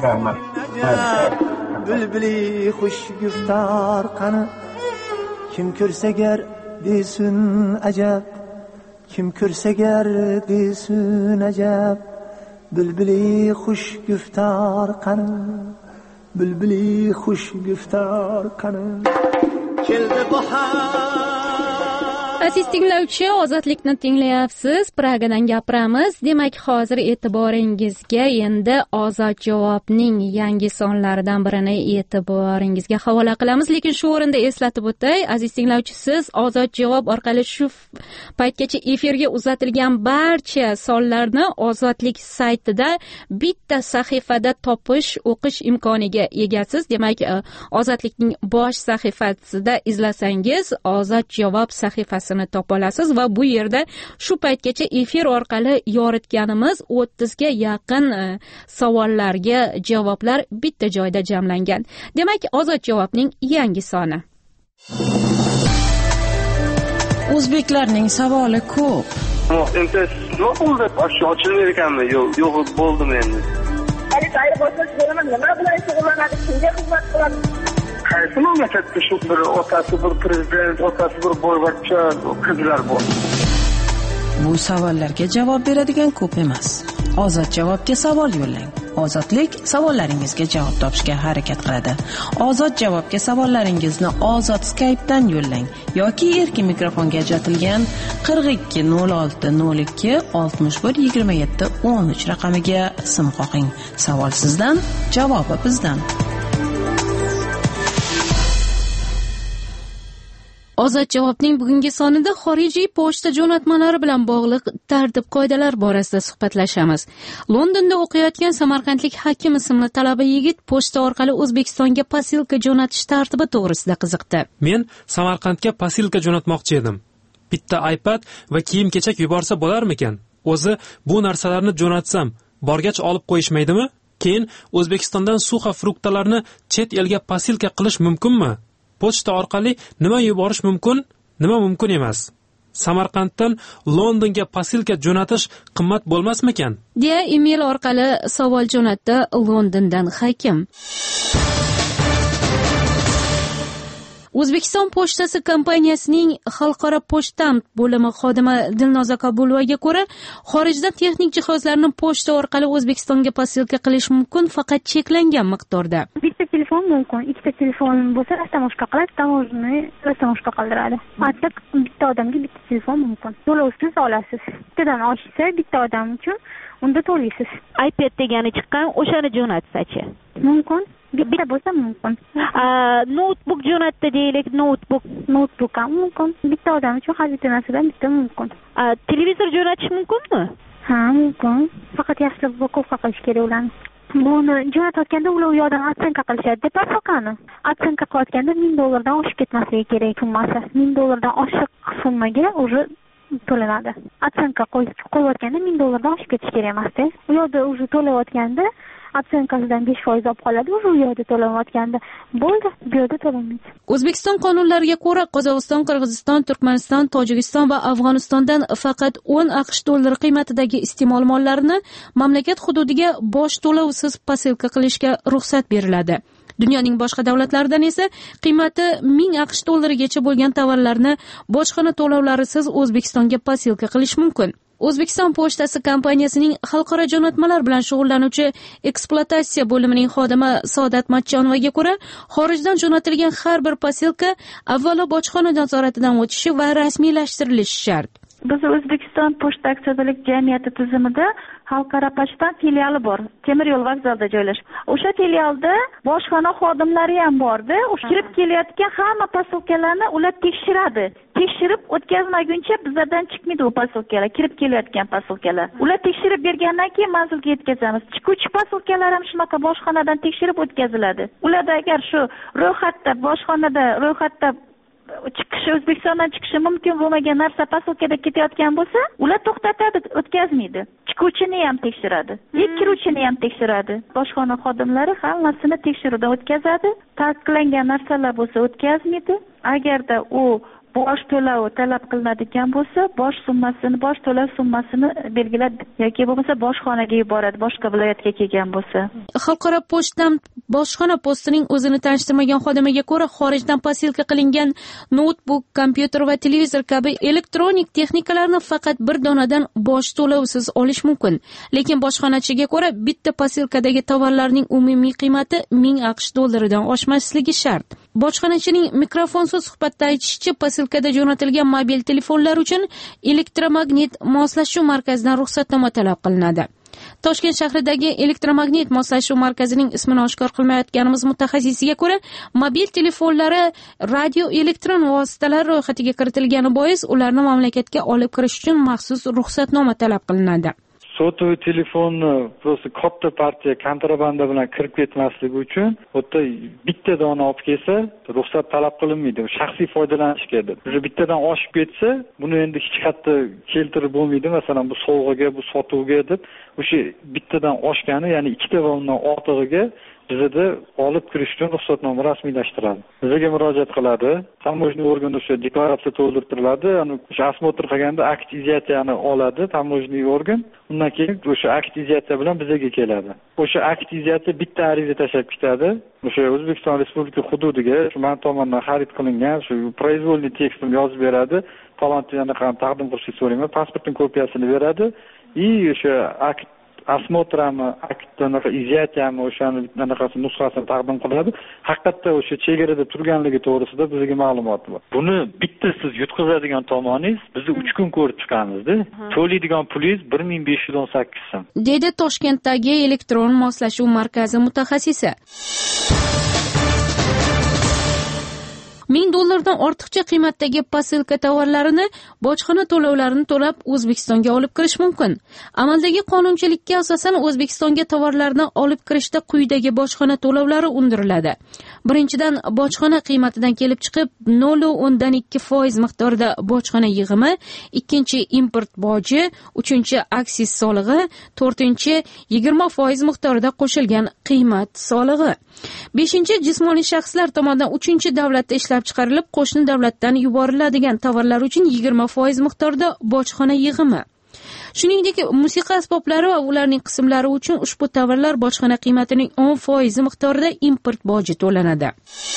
Bülbüli xush guftar qani kim ko'rsagar desin ajab, kim ko'rsagar desin ajab. Bülbüli xush guftar qani, bülbüli xush guftar qani keldi bahor. Aziz tinglovchi, ozodlikni tinglayapsiz. Pragadan gapiramiz. Demak, hozir e'tiboringizga endi Ozod javobning yangi sonlaridan birini e'tiboringizga havola qilamiz. Lekin shu o'rinda eslatib o'tay, aziz tinglovchi, siz Ozod javob orqali shu paytgacha efirga uzatilgan barcha sonlarni Ozodlik saytida bitta sahifada topish, o'qish imkoniga egasiz. Demak, Ozodlikning bosh sahifasida izlasangiz, Ozod javob sahifasi topa olasiz va bu yerda shu paytgacha efir orqali yoritganimiz o'ttizga yaqin savollarga javoblar bitta joyda jamlangan. Demak, Ozod javobning yangi soni. O'zbeklarning savoli ko'p. Endi nima bo'ldi? Boshqa ochilmaydi ekanmi? Yo'q, yo'q bo'ldimi endi? Hali qayerga boshlash bo'laman, nima bilan shug'ullanadi, kimga xizmat qiladi? Qaysi mamlakatda shu bir otasi bir prezident, otasi bir boyvachcha qizlar bor? Bu savollarga javob beradigan ko'p emas. Ozod javobga savol yo'llang. Ozodlik savollaringizga javob topishga harakat qiladi. Ozod javobga savollaringizni Ozod Skype'dan yo'llang yoki erkin mikrofonga ajratilgan qirq ikki nol olti nol ikki oltmish bir yigirma yetti o'n uch raqamiga sim qoqing. Savol sizdan, javobi bizdan. Ozod javobning bugungi sonida xorijiy pochta jo'natmalari bilan bog'liq tartib qoidalar borasida suhbatlashamiz. Londonda o'qiyotgan samarqandlik Hakim ismli talaba yigit pochta orqali O'zbekistonga posilka jo'natish tartibi to'g'risida qiziqdi. Men Samarqandga posilka jo'natmoqchi edim. Bitta iPad va kiyim-kechak yuborsa bo'larmikan? O'zi bu narsalarni jo'natsam, borgach olib qo'yishmaydimi? Keyin O'zbekistondan suxa fruktalarni chet elga posilka qilish mumkinmi? Pochta orqali nima yuborish mumkin, nima mumkin emas? Samarqanddan Londonga posilka jo'natish qimmat bo'lmasmikan? deya email orqali savol jo'natdi Londondan Hakim. O'zbekiston pochtasi kompaniyasining xalqaro pochta bo'limi xodimi Dilnoza Kabulovaga ko'ra, xorijdan texnik jihozlarni pochta orqali O'zbekistonga posilka qilish mumkin, faqat cheklangan miqdorda. Bitta telefon mumkin, ikkita telefon bo'lsa rastamoshka qiladi, tamojni rastamoshka qildiradi. Faqat bitta odamga bitta telefon mumkin. To'lovsiz olasiz. Bittadan oshsa bitta odam uchun unda to'laysiz. iPad degani chiqqan, o'shani jo'natsa-chi? Mumkin. Bitta bo'lsa mumkin. Notebook jo'natdi deylik, notebook. Notebook ham mumkin. Bitta odam uchun har bitta narsadan bitta mumkin. Televizor jo'natish mumkinmi? Ha, mumkin. Faqat yaxshilab vakofa qilish kerak ularni. Buni jo'natayotganda ular u yoqdan otsanka qilishadi. Pasoqani. Otsanka qilayotganda ming dollardan oshib ketmasligi kerak summasi. ming dollardan oshiq summaga уже to'lanadi. Otsanka qo'yayotganda ming dollardan oshib ketish kerak emas-da. U yoqda уже to'layotganda otsankasidan besh foiz olib qoladi, u yerda to'lanayotganda bo'ldi, bu yerda to'lanmaydi. O'zbekiston qonunlariga ko'ra, Qozog'iston, Qirg'iziston, Turkmaniston, Tojikiston va Afg'onistondan faqat o'n AQSh dollari qiymatidagi iste'mol mollarini mamlakat hududiga boj to'lovisiz posilka qilishga ruxsat beriladi. Dunyoning boshqa davlatlaridan esa qiymati ming AQSh dollarigacha bo'lgan tovarlarni bojxona to'lovlarisiz O'zbekistonga posilka qilish mumkin. O'zbekiston pochtasi kompaniyasining xalqaro jo'natmalar bilan shug'ullanuvchi ekspluatatsiya bo'limining xodimi Saodat Matchonovaga ko'ra, xorijdan jo'natilgan har bir posilka avvalo bojxona nazoratidan o'tishi va rasmiylashtirilishi shart. Biz O'zbekiston pochta aksiyadorlik jamiyati tizimida xalqaro pochta filiali bor. Temir yo'l vokzalida joylashgan. O'sha filialda bojxona xodimlari ham bordi. O'sha kirib kelayotgan hamma posilkalarni ular tekshiradi. Tekshirib o'tkazmaguncha bizlardan chiqmaydi u posilkalar, kirib kelayotgan posilkalar. Ular tekshirib bergandan keyin manzilga yetkazamiz. Chiquvchi posilkalar ham shunaqa bojxonadan tekshirib o'tkaziladi. Ularda agar shu ro'yxatda bojxonada ro'yxatda chiqishi O'zbekistondan chiqishi mumkin bo'lmagan narsa posilkada ketayotgan bo'lsa, ular to'xtatadi, o'tkazmaydi. Chiquvchini ham tekshiradi, kiruvchini ham tekshiradi. Bojxona xodimlari hammasini tekshiruvdan o'tkazadi. Taqiqlangan narsalar bo'lsa o'tkazmaydi. Agarda u boj to'lovi talab qilinadigan bo'lsa, boj summasini, boj to'lov summasini belgilab yoki bo'lmasa bojxonaga yuboradi, boshqa viloyatga kelgan bo'lsa. Xalqaro pochta bojxona postining o'zini tanishtirmagan xodimiga ko'ra, xorijdan posilka qilingan notebook, kompyuter va televizor kabi elektronik texnikalarni faqat bir donadan boj to'lovsiz olish mumkin. Lekin bojxonachiga ko'ra, bitta posilkadagi tovarlarning umumiy qiymati ming AQSh dollaridan oshmasligi shart. Bojxonachining mikrofonsiz suhbatda aytishicha, posilkada jo'natilgan mobil telefonlar uchun elektromagnit moslashuv markazidan ruxsatnoma talab qilinadi. Toshkent shahridagi elektromagnit moslashuv markazining ismini oshkor qilmayotganimiz mutaxassisiga ko'ra, mobil telefonlari radio elektron vositalar ro'yxatiga kiritilgani bois ularni mamlakatga olib kirish uchun maxsus ruxsatnoma talab qilinadi. Sotuvchi telefonni просто katta partiya kontrabanda bilan kirib ketmasligi uchun o'ta bitta dona olib kelsa, ruxsat talab qilinmaydi. Shaxsiy foydalanishga edi. O'sha bittadan oshib ketsa, buni endi hech qayerda keltirib bo'lmaydi. Masalan, bu sovg'aga, bu sotuvga deb o'sha bittadan oshgani, ya'ni ikkita va undan ortig'iga bizda olib kirish uchun ruxsatnoma rasmiylashtiradi. Bizga murojaat qiladi. Tamojniy organda o'sha deklaratsiya to'ldirtiriladi. Ya'ni o'sha осмотр qilganda akt izyatsiyani oladi tamojniy organ. Undan keyin o'sha akt izyatsiya bilan bizga keladi. O'sha akt izyatsiya bitta ariza tashlab ketadi. O'sha O'zbekiston Respublika hududiga shu men tomonidan xarid qilingan shu произвольный tekstni yozib beradi. Talonchilarni ham taqdim qilishni so'rayman. Pasportning kopiyasini beradi. И o'sha akt осмотрami, aktdan izyatsiyami o'shani anaqasi nusxasini taqdim qiladi. Haqiqatda o'sha chegarada turganligi to'g'risida bizga ma'lumot bor. Buni bitta siz yutkazadigan tomoningiz bizni uch kun ko'rib chiqamiz-da. To'laydigan pulingiz bir ming besh yuz o'n sakkiz so'm. Dedi Toshkentdagi elektron moslashuv markazi mutaxassisi. ming dollardan ortiqcha qiymatdagi posilka tovarlarini bojxona to'lovlarini to'lab O'zbekistonga olib kirish mumkin. Amaldagi qonunchilikka asosan O'zbekistonga tovarlarni olib kirishda quyidagi bojxona to'lovlari undiriladi. Birinchidan, bojxona qiymatidan kelib chiqib nol nuqta o'ndan ikki foiz miqdorida bojxona yig'imi, ikkinchi import boji, uchinchi aksiz solig'i, to'rtinchi yigirma foiz miqdorida qo'shilgan qiymat solig'i. beshinchi Jismoniy shaxslar tomonidan uchinchi davlatda ishlab chiqarilib, qo'shni davlatdan yuboriladigan tovarlar uchun yigirma foiz miqdorida bojxona yig'imi. Shuningdek, musiqa asboblari va ularning qismlari uchun ushbu tovarlar bojxona qiymatining o'n foiz miqdorida import boji to'lanadi.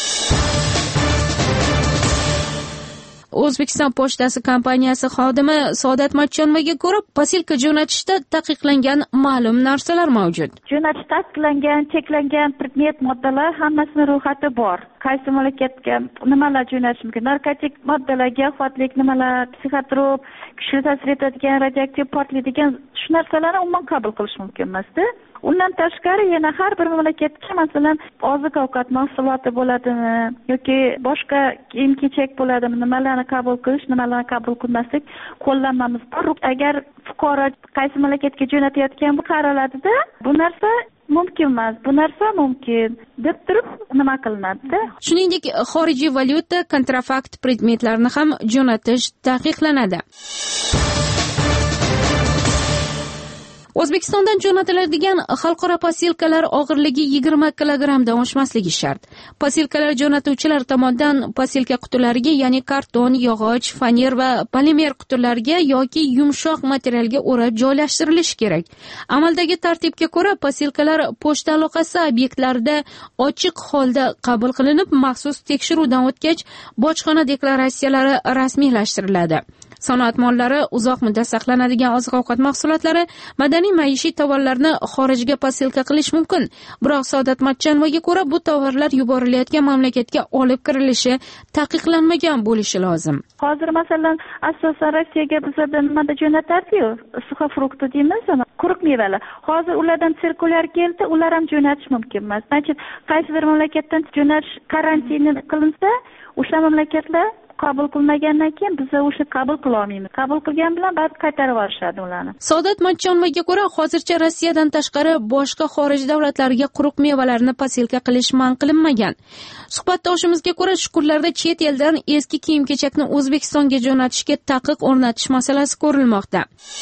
O'zbekiston pochtasi kompaniyasi xodimi Saodat Matchonovaga ko'ra, posilka jo'natishda taqiqlangan ma'lum narsalar mavjud. Jo'natish taqiqlangan, cheklangan predmet moddalar hammasini ro'yxati bor. Qaysi mamlakatga nimalar jo'natish mumkin? Narkotik moddalar, giyohvandlik nimalar, psixotrop, kuchli ta'sir etadigan, radioaktiv portlaydigan shu narsalarni umuman qabul qilish mumkin emas-da. Undan tashqari yana har bir mamlakatga masalan oziq-ovqat mahsuloti bo'ladimi yoki boshqa kiyim-kechak bo'ladimi, nimalarni qabul qilish, nimalarni qabul qilmaslik qo'llanmamiz bor. Agar fuqaro qaysi mamlakatga jo'natayotgan bu qaraladi-da, bu narsa mumkin emas, bu narsa mumkin deb turib nima qilinadi-da. Shuningdek, xorijiy valyuta, kontrafakt predmetlarni ham jo'natish taqiqlanadi. O'zbekistondan jo'natiladigan xalqaro posilkalar og'irligi yigirma kilogrammdan oshmasligi shart. Posilkalar jo'natuvchilar tomonidan posilka qutilariga, ya'ni karton, yog'och, faner va polimer qutilariga yoki yumshoq materialga o'rab joylashtirilishi kerak. Amaldagi tartibga ko'ra, posilkalar pochta aloqasi obyektlarida ochiq holda qabul qilinib, maxsus tekshiruvdan o'tgach, bojxona deklaratsiyalari rasmiylashtiriladi. Sanoat mollari, uzoq muddat saqlanadigan oziq-ovqat mahsulotlari, madaniy maishiy tovarlarni xorijga posilka qilish mumkin. Biroq Saodat Matchonovaga ko'ra, bu tovarlar yuborilayotgan mamlakatga olib kirilishi taqiqlanmagan bo'lishi lozim. Hozir masalan, asosan Rossiyaga bizda nimada jo'natardi-yu, suxofrukti deymiz, quruq mevalar. Hozir ulardan sirkulyar keldi, ular ham jo'natish mumkin emas. Chunki qaysi bir mamlakatdan jo'natish karantini qilinsa, o'sha mamlakatlar qabul qilmagandan keyin biz o'sha qabul qila olmaymiz. Qabul qilgan bilan baribir qaytarib yuborishadi ularni. Saodat Matchonovaga ko'ra, hozircha Rossiyadan tashqari boshqa xorij davlatlariga quruq mevalarni posilka qilish man qilinmagan. Suhbatdoshimizga ko'ra, shu kunlarda chet eldan eski kiyim-kechakni O'zbekistonga jo'natishga taqiq o'rnatish masalasi ko'rilmoqda.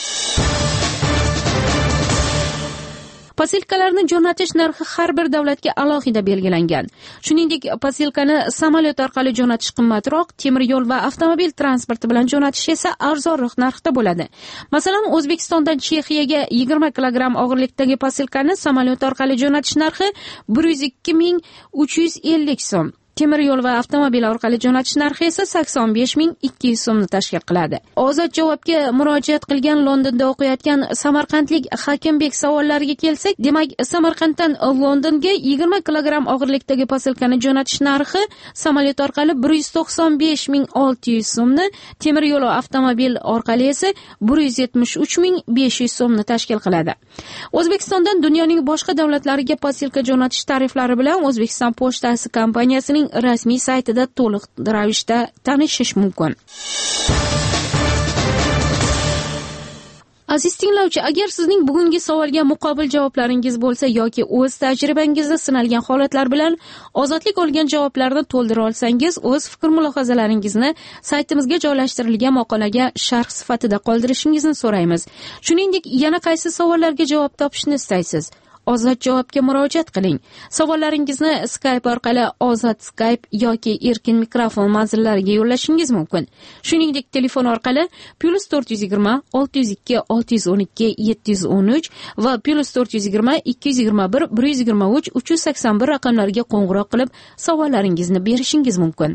Posilkalarni jo'natish narxi har bir davlatga alohida belgilangan. Shuningdek, posilkani samolyot orqali jo'natish qimmatroq, temir yo'l va avtomobil transporti bilan jo'natish esa arzonroq narxda bo'ladi. Masalan, O'zbekistondan Chexiyaga yigirma kilogramm og'irlikdagi posilkani samolyot orqali jo'natish narxi bir yuz ikki ming uch yuz ellik so'm. Temir yo'l va avtomobil orqali jo'natish narxi esa sakson besh ming ikki yuz so'mni tashkil qiladi. Ozod javobga murojaat qilgan Londonda o'qiyotgan samarqandlik Hakimbek savollariga kelsak, demak, Samarqanddan Londonga yigirma kilogramm og'irlikdagi posilkani jo'natish narxi samolyot orqali bir yuz to'qson besh ming olti yuz so'mni, temir yo'l va avtomobil orqali esa bir yuz yetmish uch ming besh yuz so'mni tashkil qiladi. O'zbekistondan dunyoning boshqa davlatlariga posilka jo'natish tariflari bilan O'zbekiston pochtasi kompaniyasining rasmiy saytida to'liq ravishda tanishish mumkin. Aziz tinglovchi, agar sizning bugungi savolga muqobil javoblaringiz bo'lsa yoki o'z tajribangizda sinalgan holatlar bilan ozodlik olgan javoblarni to'ldira olsangiz, o'z fikr-mulohazalaringizni saytimizga joylashtirilgan maqolaga sharh sifatida qoldirishingizni so'raymiz. Shuningdek, yana qaysi savollarga javob topishni istaysiz? Ozod javobga murojaat qiling. Savollaringizni Skype orqali Ozod Skype yoki Erkin mikrofon manzillariga yo'llashingiz mumkin. Shuningdek, telefon orqali plus to'rt yuz yigirma olti yuz ikki olti yuz o'n ikki yetti yuz o'n uch va plus to'rt yuz yigirma ikki yuz yigirma bir bir yuz yigirma uch uch yuz sakson bir raqamlariga qo'ng'iroq qilib savollaringizni berishingiz mumkin.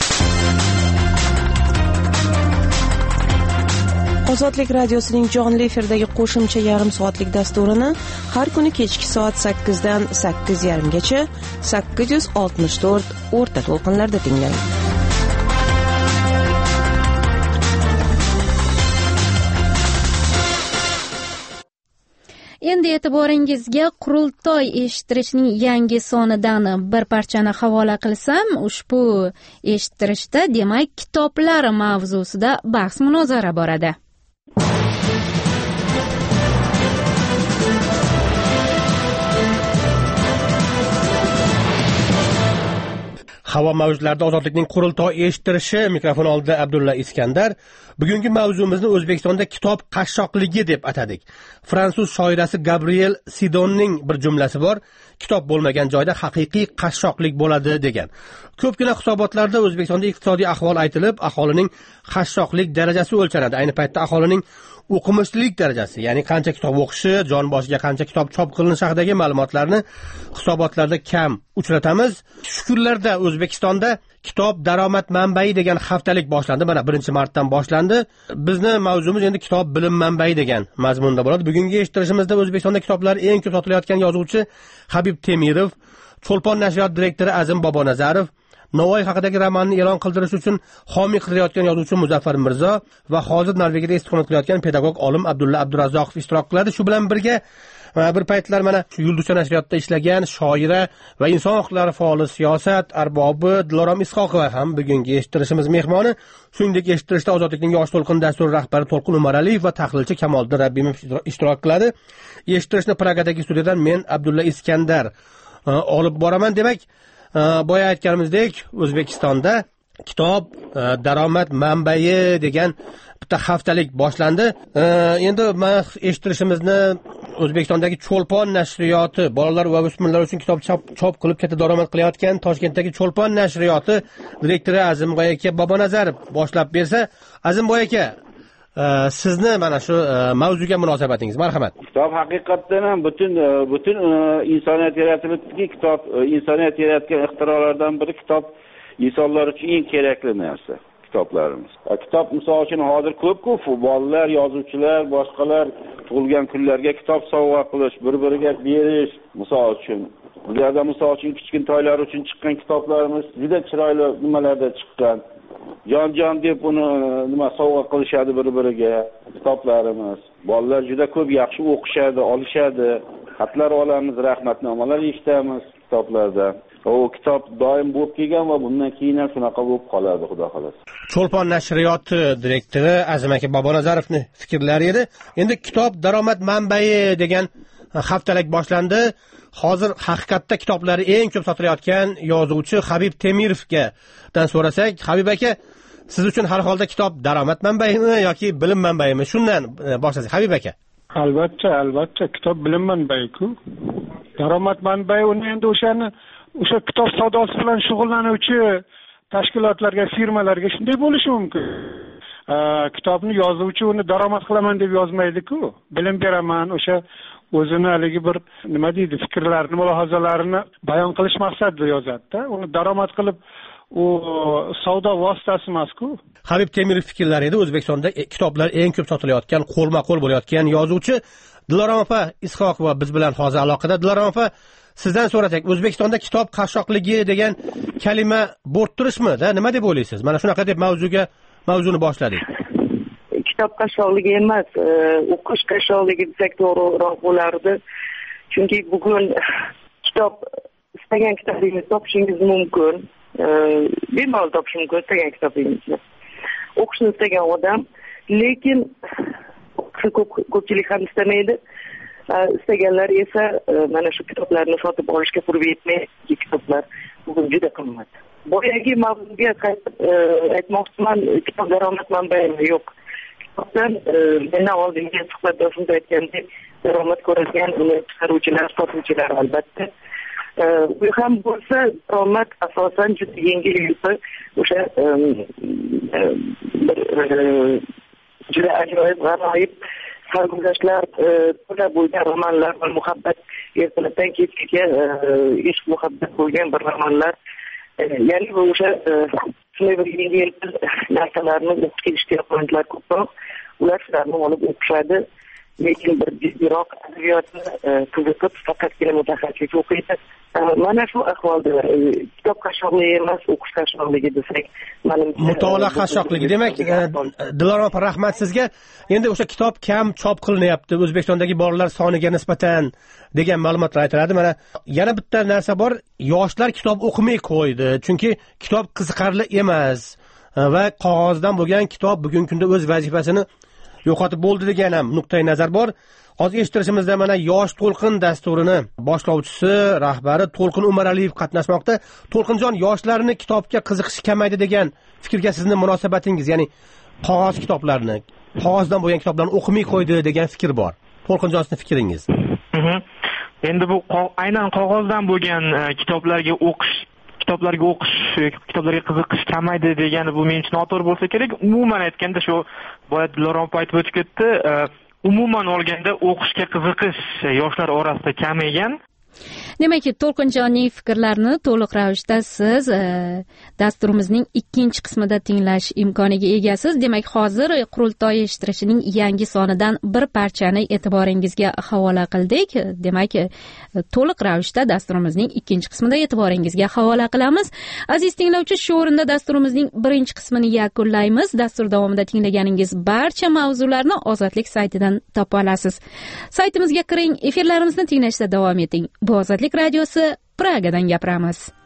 Ozodlik radiosining jonli efirdagi qo'shimcha yarim soatlik dasturini har kuni kechki soat sakkizdan sakkiz yarim gacha sakkiz yuz oltmish to'rt o'rta to'lqinlarda tinglang. Endi e'tiboringizga qurultoy eshittirishning yangi sonidan bir parchani havola qilsam, ushbu eshittirishda demak kitoblar mavzusida bahs munozara boradi. Havo mavjlarida ozodlikning qurultoy eshittirishi, mikrofon oldida Abdulla Iskandar. Bugungi mavzumizni O'zbekistonda kitob qashshoqligi deb atadik. Fransuz shoirasi Gabriel Sidonning bir jumlasi bor: kitob bo'lmagan joyda haqiqiy qashshoqlik bo'ladi degan. Ko'pgina hisobotlarda O'zbekistonda iqtisodiy ahvol aytilib, aholining qashshoqlik darajasi o'lchanadi. Ayni paytda aholining o'qimishlilik darajasi, ya'ni qancha kitob o'qishi, jon boshiga qancha kitob chop qilinishi haqidagi ma'lumotlarni hisobotlarda kam uchratamiz. Shu kunlarda O'zbekistonda kitob daromad manbai degan haftalik boshlandi. Mana birinchi martdan boshlandi. Bizni mavzumiz endi kitob bilim manbai degan mazmunda bo'ladi. Bugungi eshittirishimizda O'zbekistonda kitoblar eng ko'p sotilayotgan yozuvchi Habib Temirov, Cho'lpon nashriyot direktori Azim Bobonazarov, Navoiy haqidagi romanni e'lon qildirish uchun homiy qilayotgan yozuvchi Muzaffar Mirzo va hozir Norvegiyada istiqomat qilayotgan pedagog olim Abdulla Abdurazzoqov ishtirok qiladi. Shu bilan birga bir paytlar mana Yulduzcha nashriyotda ishlagan shoira va inson huquqlari faoli, siyosat arbobi Dilorom Ishoqova ham bugungi eshittirishimiz mehmoni. Shuningdek, eshittirishda Ozodlikning yosh to'lqin dasturi rahbari To'lqin Umaraliyev va tahlilchi Kamoliddin Rabbimov ishtirok qiladi. Eshittirishni Pragadagi studiyadan men Abdulla Iskandar olib boraman. Demak, boya aytganimizdek, O'zbekistonda kitob daromad manbai degan bitta haftalik boshlandi. Endi men eshittirishimizni O'zbekistondagi Cho'lpon nashriyoti, bolalar va o'smirlar uchun kitob chop, chop qilib katta daromad qilayotgan Toshkentdagi Cho'lpon nashriyoti direktori Azimboy aka Bobonazarov boshlab bersa, Azimboy aka, sizni mana shu mavzuga munosabatingiz, marhamat. Kitob haqiqatdan ham butun butun insoniyat yaratibdiki, kitob insoniyat yaratgan ixtirolardan biri. Kitob insonlar uchun eng kerakli narsa kitoblarimiz. Kitob misol uchun hozir ko'p-ko'p bolalar, yozuvchilar, boshqalar tug'ilgan kunlarga kitob sovg'a qilish, bir-biriga berish, misol uchun bu yerda misol uchun kichkintoylar uchun chiqqan kitoblarimiz juda chiroyli nimalarda chiqqan. Jon-jon deb uni nima sovg'a qilishadi bir-biriga kitoblarimiz. Bolalar juda ko'p yaxshi o'qishadi, olishadi. Xatlar olamiz, rahmatnomalar eshitamiz kitoblardan. O kitob doim bo'lib kelgan va bundan keyin ham shunaqa bo'lib qoladi, xudo xolasa. Cho'lpon nashriyoti direktori Azim aka Bobonazarovning fikrlari edi. Endi kitob daromad manbai degan haftalik boshlandi. Hozir haqiqatda kitoblari eng ko'p sotilayotgan yozuvchi Habib Temirovga dan so'rasak, Habib aka, siz uchun har holda kitob daromad manbaimi yoki bilim manbaimi? Shundan boshlasak, Habib aka. Albatta, albatta, kitob bilim manbai-ku. Daromad manbai uni endi o'shani o'sha kitob savdosi bilan shug'ullanuvchi tashkilotlarga, firmalarga shunday bo'lishi mumkin. Kitobni yozuvchi uni daromad qilaman deb yozmaydi-ku. Bilim beraman, o'sha o'zini haligi bir nima deydi, fikrlarini, mulohazalarini bayon qilish maqsadida yozadi-da. Uni daromad qilib u savdo vositasi emas-ku. Habib Temirov fikrlari edi. O'zbekistonda kitoblar eng ko'p sotilayotgan, qo'lma-qo'l bo'layotgan yozuvchi Dilorom opa Ishoqova biz bilan hozir aloqada. Dilorom opa, sizdan so'rasak, O'zbekistonda kitob qashshoqligi degan kalima bo'rttirishmi-da? Nima deb o'ylaysiz? Mana shunaqa deb mavzuga mavzuni boshladik. Kitob qashshoqligi emas, o'qish qashshoqligi desak to'g'riroq bo'lardi. Chunki bugun kitob istagan kitobingizni topishingiz mumkin. Bemalol topish mumkin istagan kitobingizni. O'qishni istagan odam, lekin ko'pchilik ham istamaydi. Istaganlar esa mana shu kitoblarni sotib olishga pul yetmaydi. Kitoblar bugun juda qimmat. Boyagi mavzuga qaytib aytmoqchiman, kitob daromad manbaimi yo'q. Kitobdan mendan oldingi suhbatda shunday aytgandek, daromad ko'radigan uni chiqaruvchilar, sotuvchilar albatta. U ham bo'lsa daromad asosan juda yengil yursa, o'sha juda ajoyib, g'aroyib sarguzashtlar to'la bo'lgan romanlar va muhabbat, ertalabdan kechgacha ishq muhabbat bo'lgan bir romanlar. Ya'ni o'sha shunday bir yengil narsalarni o'qib kelishga qo'yganlar ko'proq. Ular shularni olib o'qishadi. lekin bir jiddiyroq adabiyotni qiziqib faqatgina mutaxassis o'qiydi. Mana shu ahvolda kitob qashshoqligi emas, o'qish qashshoqligi desak, menimcha mutolaa qashshoqligi. Demak, Dilorom opa, rahmat sizga. Endi o'sha kitob kam chop qilinyapti O'zbekistondagi bolalar soniga nisbatan degan ma'lumotlar aytiladi. Mana yana bitta narsa bor, yoshlar kitob o'qimay qo'ydi, chunki kitob qiziqarli emas va qog'ozdan bo'lgan kitob bugungi kunda o'z vazifasini yo'qotib bo'ldi degan ham nuqtai nazar bor. Hozir eshittirishimizda mana Yosh to'lqin dasturini boshlovchisi, rahbari To'lqin Umaraliyev qatnashmoqda. To'lqinjon, yoshlarni kitobga qiziqishi kamaydi degan fikrga sizni munosabatingiz, ya'ni qog'oz kitoblarni, qog'ozdan bo'lgan kitoblarni o'qimay qo'ydi degan fikr bor. To'lqinjon, sizning fikringiz? Endi bu aynan qog'ozdan bo'lgan kitoblarga o'qish kitoblarga o'qish, kitoblarga qiziqish kamaydi degani bu men uchun noto'g'ri bo'lsa kerak. Umuman aytganda, shu boya Dilorom opa aytib o'tib ketdi, umuman olganda o'qishga qiziqish yoshlar orasida kamaygan. Demak, To'lqinjonning fikrlarini to'liq ravishda siz dasturimizning ikkinchi qismida tinglash imkoniga egasiz. Demak, hozir qurultoy eshittirishining yangi sonidan bir parchani e'tiboringizga havola qildik. Demak, to'liq ravishda dasturimizning ikkinchi qismida e'tiboringizga havola qilamiz. Aziz tinglovchi, shu o'rinda dasturimizning birinchi qismini yakunlaymiz. Dastur davomida tinglaganingiz barcha mavzularni Ozodlik saytidan topa olasiz. Saytimizga kiring, efirlarimizni tinglashda davom eting. Bu Ozodlik radiosi, Pragadan gapiramiz.